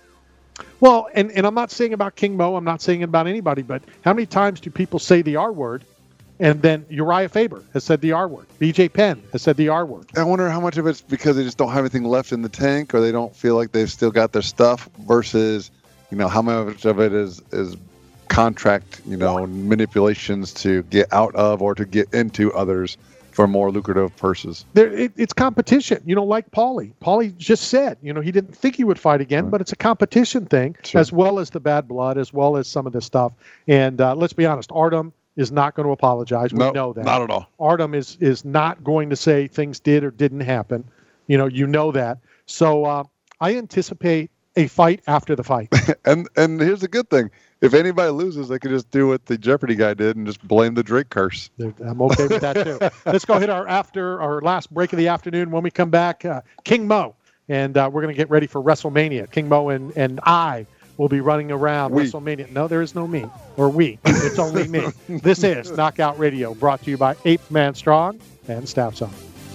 Well, and, and I'm not saying about King Mo, I'm not saying about anybody, but how many times do people say the R word, and then Uriah Faber has said the R word, B J Penn has said the R word. I wonder how much of it's because they just don't have anything left in the tank, or they don't feel like they've still got their stuff, versus, you know, how much of it is is contract, you know, manipulations to get out of or to get into others for more lucrative purses. There, it, it's competition, you know, like Paulie. Paulie just said, you know, he didn't think he would fight again, right. But it's a competition thing, sure. As well as the bad blood, as well as some of this stuff. And uh, let's be honest, Artem is not going to apologize. We nope, know that. Not at all. Artem is is not going to say things did or didn't happen. You know, you know that. So uh, I anticipate a fight after the fight. and and here's the good thing. If anybody loses, they could just do what the Jeopardy guy did and just blame the Drake curse. I'm okay with that, too. Let's go hit our after our last break of the afternoon. When we come back, uh, King Mo, and uh, we're going to get ready for WrestleMania. King Mo and, and I will be running around we. WrestleMania. No, there is no me or we. It's only me. This is Knockout Radio, brought to you by Ape Man Strong and Staff Zone.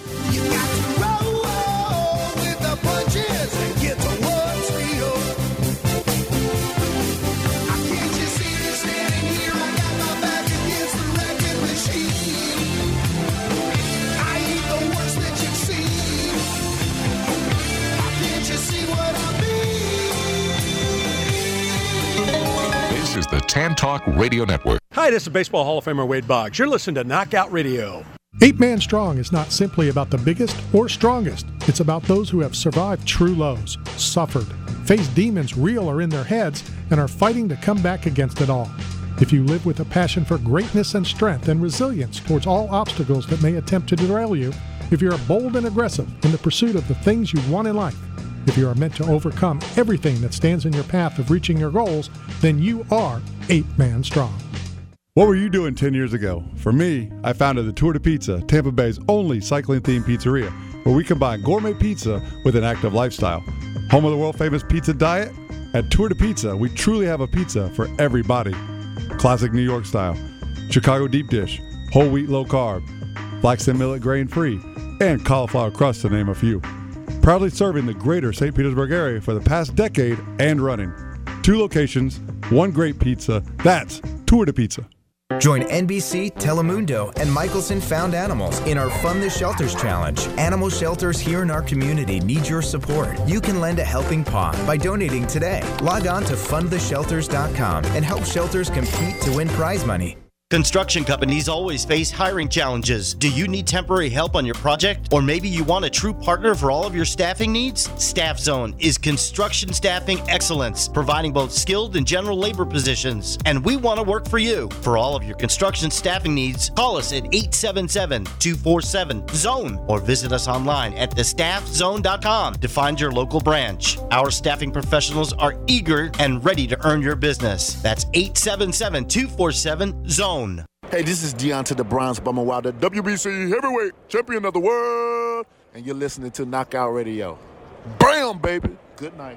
This is the Tan Talk Radio Network. Hi, this is Baseball Hall of Famer Wade Boggs. You're listening to Knockout Radio. Eight Man Strong is not simply about the biggest or strongest. It's about those who have survived true lows, suffered, faced demons real or in their heads, and are fighting to come back against it all. If you live with a passion for greatness and strength and resilience towards all obstacles that may attempt to derail you, if you're bold and aggressive in the pursuit of the things you want in life, if you are meant to overcome everything that stands in your path of reaching your goals, then you are eight-man strong. What were you doing ten years ago? For me, I founded the Tour de Pizza, Tampa Bay's only cycling-themed pizzeria, where we combine gourmet pizza with an active lifestyle. Home of the world-famous pizza diet? At Tour de Pizza, we truly have a pizza for everybody. Classic New York style, Chicago deep dish, whole wheat low carb, flax and millet grain free, and cauliflower crust to name a few. Proudly serving the greater Saint Petersburg area for the past decade and running. Two locations, one great pizza. That's Tour de Pizza. Join N B C, Telemundo, and Michelson Found Animals in our Fund the Shelters Challenge. Animal shelters here in our community need your support. You can lend a helping paw by donating today. Log on to fund the shelters dot com and help shelters compete to win prize money. Construction companies always face hiring challenges. Do you need temporary help on your project? Or maybe you want a true partner for all of your staffing needs? Staff Zone is construction staffing excellence, providing both skilled and general labor positions. And we want to work for you. For all of your construction staffing needs, call us at eight seven seven, two four seven, zone or visit us online at the staff zone dot com to find your local branch. Our staffing professionals are eager and ready to earn your business. That's eight seven seven, two four seven, zone. Hey, this is Deontay the Bronze Bomber Wilder, W B C heavyweight champion of the world, and you're listening to Knockout Radio. Bam, baby. Good night.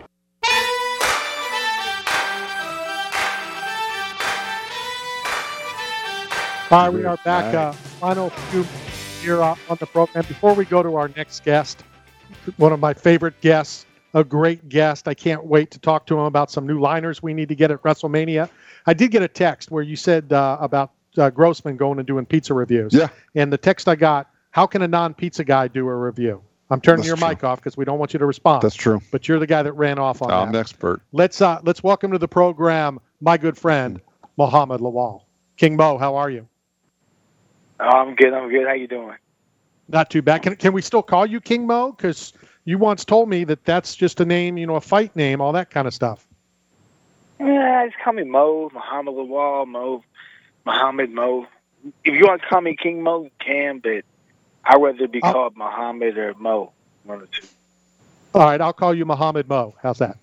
All right, we are back. Uh, final few here uh, on the program. Before we go to our next guest, one of my favorite guests, a great guest. I can't wait to talk to him about some new liners we need to get at WrestleMania. I did get a text where you said uh, about uh, Grossman going and doing pizza reviews. Yeah. And the text I got, how can a non-pizza guy do a review? I'm turning That's your true. mic off because we don't want you to respond. That's true. But you're the guy that ran off on I'm that. an expert. Let's uh, let's welcome to the program my good friend Muhammad Lawal. King Mo, how are you? Oh, I'm good. I'm good. How you doing? Not too bad. Can can we still call you King Mo? Because you once told me that that's just a name, you know, a fight name, all that kind of stuff. Yeah, just call me Mo, Muhammad Lawal, Mo, Muhammad Mo. If you want to call me King Mo, you can, but I'd rather be Oh. called Muhammad or Mo. One of the two. All right, I'll call you Muhammad Mo. How's that?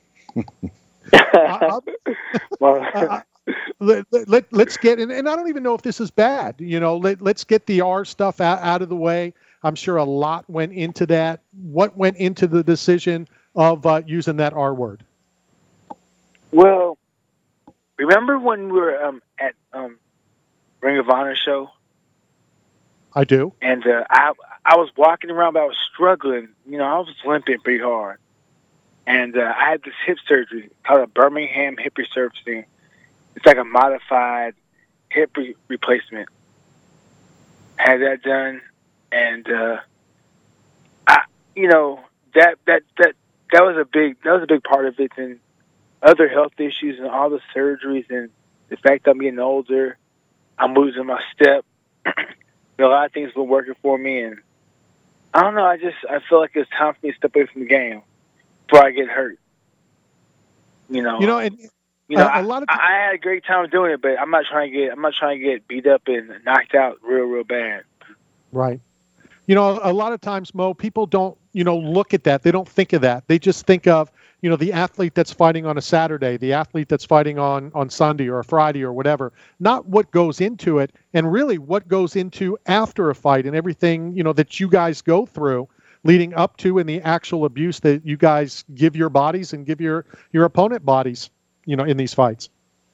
well, uh, let, let, let's get, and, and I don't even know if this is bad. You know, let, let's get the R stuff out, out of the way. I'm sure a lot went into that. What went into the decision of uh, using that R word? well, remember when we were um, at um, Ring of Honor show? I do. And uh, I I was walking around, but I was struggling. You know, I was limping pretty hard. And uh, I had this hip surgery called a Birmingham hip resurfacing. It's like a modified hip re- replacement. Had that done, and uh, I, you know, that that that that was a big that was a big part of it, and other health issues and all the surgeries and the fact I'm getting older, I'm losing my step. You know, a lot of things been working for me, and I don't know. I just I feel like it's time for me to step away from the game before I get hurt. You know, You know, and you know, a- a I, lot of I I had a great time doing it, but I'm not trying to get I'm not trying to get beat up and knocked out real, real bad. Right. You know, a lot of times, Mo, people don't, you know, look at that. They don't think of that. They just think of, you know, the athlete that's fighting on a Saturday, the athlete that's fighting on, on Sunday or a Friday or whatever, not what goes into it, and really what goes into after a fight and everything, you know, that you guys go through leading up to and the actual abuse that you guys give your bodies and give your, your opponent bodies, you know, in these fights.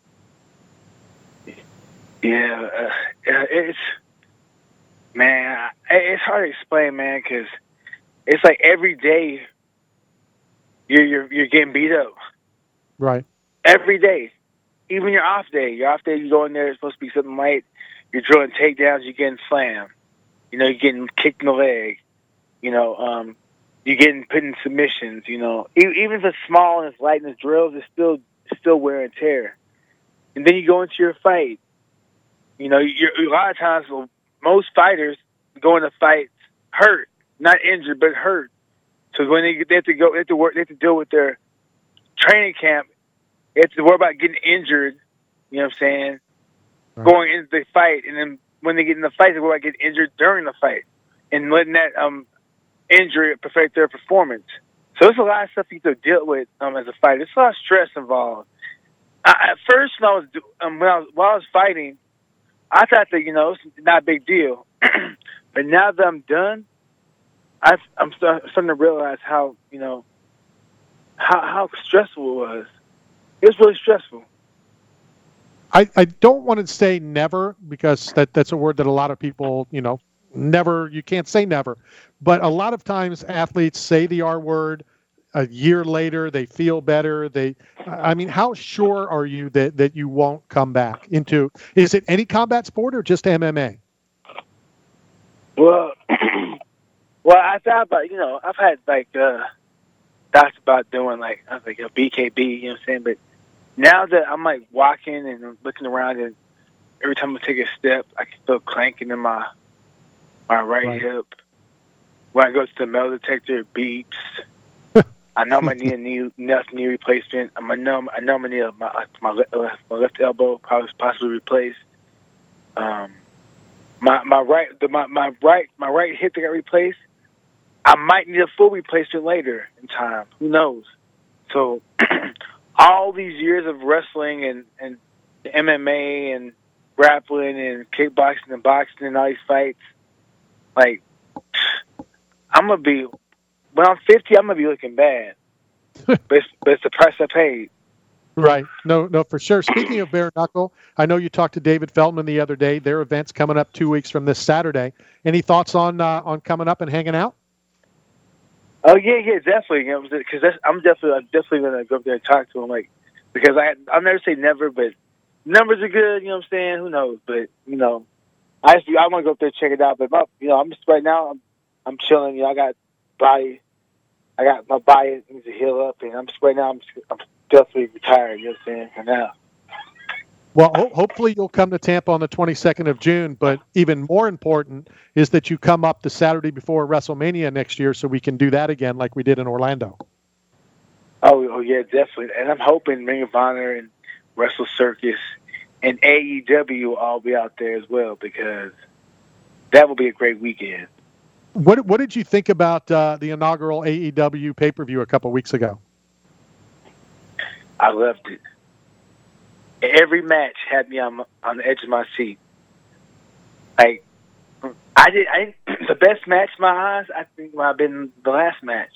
Yeah, uh, it's man, it's hard to explain, man, because it's like every day you're you're you're getting beat up. Right. Every day, even your off day. Your off day, you go in there. It's supposed to be something light. You're drilling takedowns. You're getting slammed. You know, you're getting kicked in the leg. You know, um, you're getting put in submissions. You know, E- even if it's small and it's light and it's drills, it's still it's still wear and tear. And then you go into your fight. You know, you're, a lot of times, well, most fighters go into fights hurt, not injured, but hurt. So when they, they have to go, they have to work, they have to deal with their training camp. They have to worry about getting injured. You know what I'm saying? right. going into the fight, and then when they get in the fight, they might get injured during the fight, and letting that um, injury affect their performance. So there's a lot of stuff you have to deal with um, as a fighter. There's a lot of stress involved. I, at first, when I was um, when I was while I was fighting, I thought that you know it's not a big deal, but now that I'm done, I've, I'm start, starting to realize how you know how how stressful it was. It was really stressful. I, I don't want to say never because that, that's a word that a lot of people, you know, never, you can't say never. But a lot of times athletes say the R word. A year later, they feel better. They, I mean, how sure are you that, that you won't come back into, is it any combat sport or just M M A? Well, well, I thought about, you know, I've had like, uh, thoughts about doing like, I was like, a B K B, you know what I'm saying? But now that I'm like walking and looking around, and every time I take a step, I can feel clanking in my my right, right. hip. When I go to the metal detector, it beeps. I know my knee knee left knee replacement. I know I know my knee my my left, my left elbow probably possibly replaced. Um, my my right the, my my right my right hip that got replaced. I might need a full replacement later in time. Who knows? So. All these years of wrestling and, and M M A and grappling and kickboxing and boxing and all these fights, like, I'm going to be, when I'm fifty, I'm going to be looking bad. but, it's, but it's the price I paid. Right. No, no, for sure. Speaking of bare knuckle, I know you talked to David Feldman the other day. Their event's coming up two weeks from this Saturday. Any thoughts on uh, on coming up and hanging out? Oh yeah, yeah, definitely. You know, because I'm definitely, I'm definitely gonna go up there and talk to him. Like, because I, I'll never say never, but numbers are good. You know what I'm saying? Who knows? But you know, I just, I want to go up there and check it out. But my, you know, I'm just right now, I'm, I'm chilling. You know, I got body, I got my body needs to heal up, and I'm just right now, I'm, just, I'm definitely retired. You know what I'm saying? For now. Well, ho- hopefully you'll come to Tampa on the twenty-second of June, but even more important is that you come up the Saturday before WrestleMania next year so we can do that again like we did in Orlando. Oh, oh yeah, definitely. And I'm hoping Ring of Honor and Wrestle Circus and A E W will all be out there as well, because that will be a great weekend. What What did you think about uh, the inaugural A E W pay-per-view a couple weeks ago? I loved it. Every match had me on on the edge of my seat. Like, I did. I the best match in my eyes, I think, might have been the last match.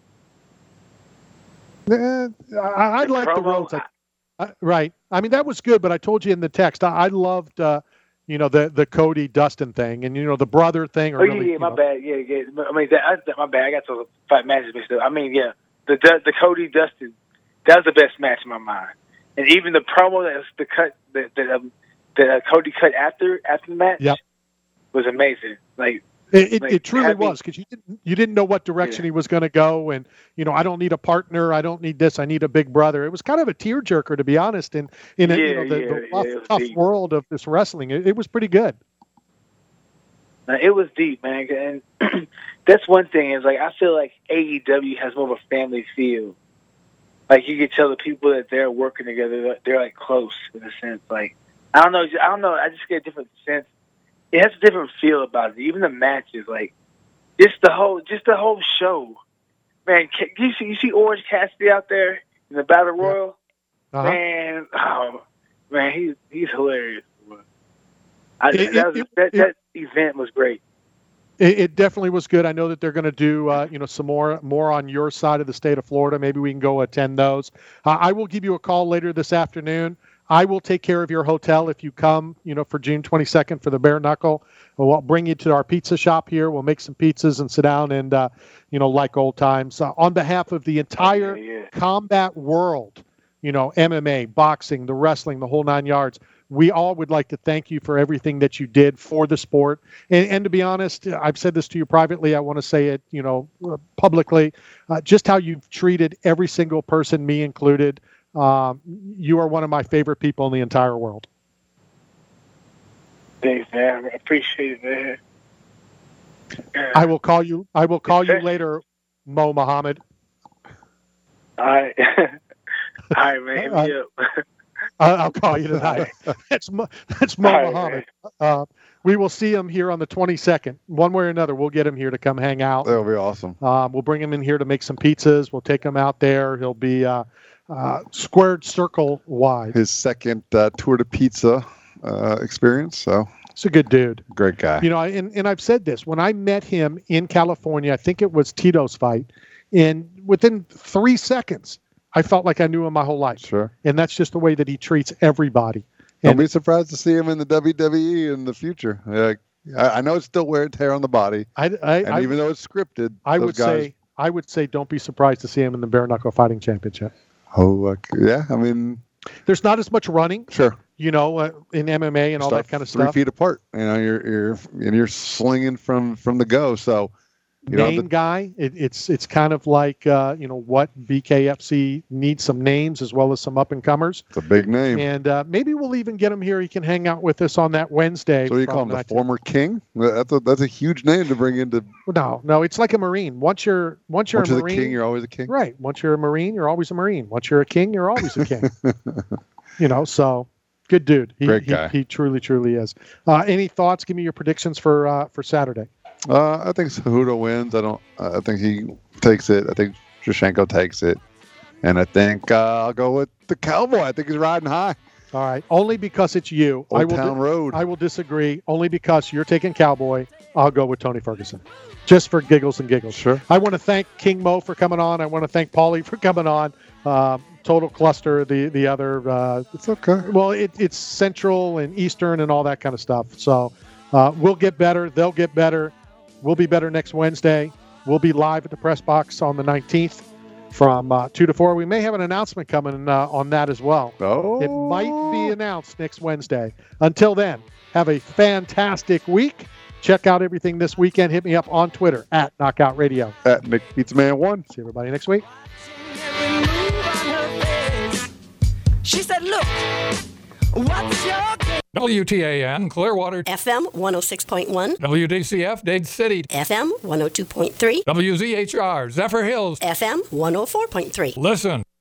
Uh, I, I like the Rhodes. I, I, right. I mean, that was good, but I told you in the text, I, I loved, uh, you know, the the Cody Dustin thing, and you know the brother thing. Or oh yeah, really, yeah, my know. bad. Yeah, yeah. I mean, that, I, my bad. I got those five matches mixed up. I mean, yeah, the the, the Cody Dustin, that was the best match in my mind. And even the promo that was the cut that that, um, that uh, Cody cut after after the match yep. was amazing. Like it, it, like, it truly having, was, because you didn't you didn't know what direction yeah. he was going to go, and you know I don't need a partner, I don't need this, I need a big brother. It was kind of a tearjerker, to be honest, in in a, yeah, you know the, yeah, the rough, yeah, tough deep. world of this wrestling. It, it was pretty good. Now, it was deep, man, and that's one thing is like I feel like A E W has more of a family feel. Like, you can tell the people that they're working together, they're, like, close in a sense. Like, I don't know. I don't know. I just get a different sense. It has a different feel about it. Even the matches, like, just the whole just the whole show. Man, you see, you see Orange Cassidy out there in the Battle Royal? Uh-huh. Man, oh, man, he's, he's hilarious. I, It- that, was, it- that, it- that event was great. It, it definitely was good. I know that they're going to do, uh, you know, some more more on your side of the state of Florida. Maybe we can go attend those. Uh, I will give you a call later this afternoon. I will take care of your hotel if you come, you know, for June twenty-second for the bare knuckle. We'll bring you to our pizza shop here. We'll make some pizzas and sit down and, uh, you know, like old times. Uh, on behalf of the entire yeah, yeah. combat world, you know, M M A, boxing, the wrestling, the whole nine yards, we all would like to thank you for everything that you did for the sport. And, and to be honest, I've said this to you privately. I want to say it, you know, publicly, uh, just how you've treated every single person, me included. Um, you are one of my favorite people in the entire world. Thanks, man. I appreciate it, man. I will call you. I will call you later, Mo Muhammad. All right. All right, man. Hit me up. I'll, I'll call you tonight. That's Mo, that's Mo All right, Muhammad. Uh, we will see him here on the twenty-second. One way or another, we'll get him here to come hang out. That'll be awesome. Um, we'll bring him in here to make some pizzas. We'll take him out there. He'll be uh, uh, squared circle wide. His second uh, Tour de Pizza uh, experience. So he's a good dude. Great guy. You know, and, and I've said this. When I met him in California, I think it was Tito's fight, and within three seconds, I felt like I knew him my whole life. Sure. And that's just the way that he treats everybody. Don't And be surprised to see him in the W W E in the future. Like, I, I know it's still wear and tear on the body, I, I, and I, even though it's scripted, I those would guys, say I would say don't be surprised to see him in the bare knuckle fighting championship. oh uh, yeah, I mean, There's not as much running, sure, you know, uh, in M M A and all Start that kind of three stuff. feet apart. You know, you're you're and you're slinging from from the go. So you know, Name the, guy, it, it's it's kind of like uh, you know what B K F C needs some names as well as some up and comers. it's a big name. And uh, maybe we'll even get him here. He can hang out with us on that Wednesday. So you from call him the night to- former king? That's a that's a huge name to bring into. No, no, it's like a Marine. Once you're once you're Once a you're the Marine, king, you're always a king. right. Once you're a Marine, you're always a Marine. Once you're a king, you're always a king. You know, so good dude. He, Great he- guy. He, truly, truly is. Uh, any thoughts? Give me your predictions for uh, for Saturday. Uh, I think Cejudo wins. I don't. I think he takes it. I think Shevchenko takes it, and I think uh, I'll go with the Cowboy. I think he's riding high. All right. Only because it's you. Old I will Town Road. I will disagree. Only because you're taking Cowboy. I'll go with Tony Ferguson. Just for giggles and giggles. Sure. I want to thank King Mo for coming on. I want to thank Paulie for coming on. Uh, Total Cluster, the the other. Uh, it's okay. Well, it, it's Central and Eastern and all that kind of stuff. So uh, we'll get better. They'll get better. We'll be better next Wednesday. We'll be live at the press box on the nineteenth from uh, two to four. We may have an announcement coming uh, on that as well. Oh. It might be announced next Wednesday. Until then, have a fantastic week. Check out everything this weekend. Hit me up on Twitter at Knockout Radio. At Nick Pizza Man one. See everybody next week. She said, look, what's your W T A N, Clearwater. F M one oh six point one. W D C F, Dade City. F M one oh two point three. W Z H R, Zephyr Hills. F M one oh four point three. Listen.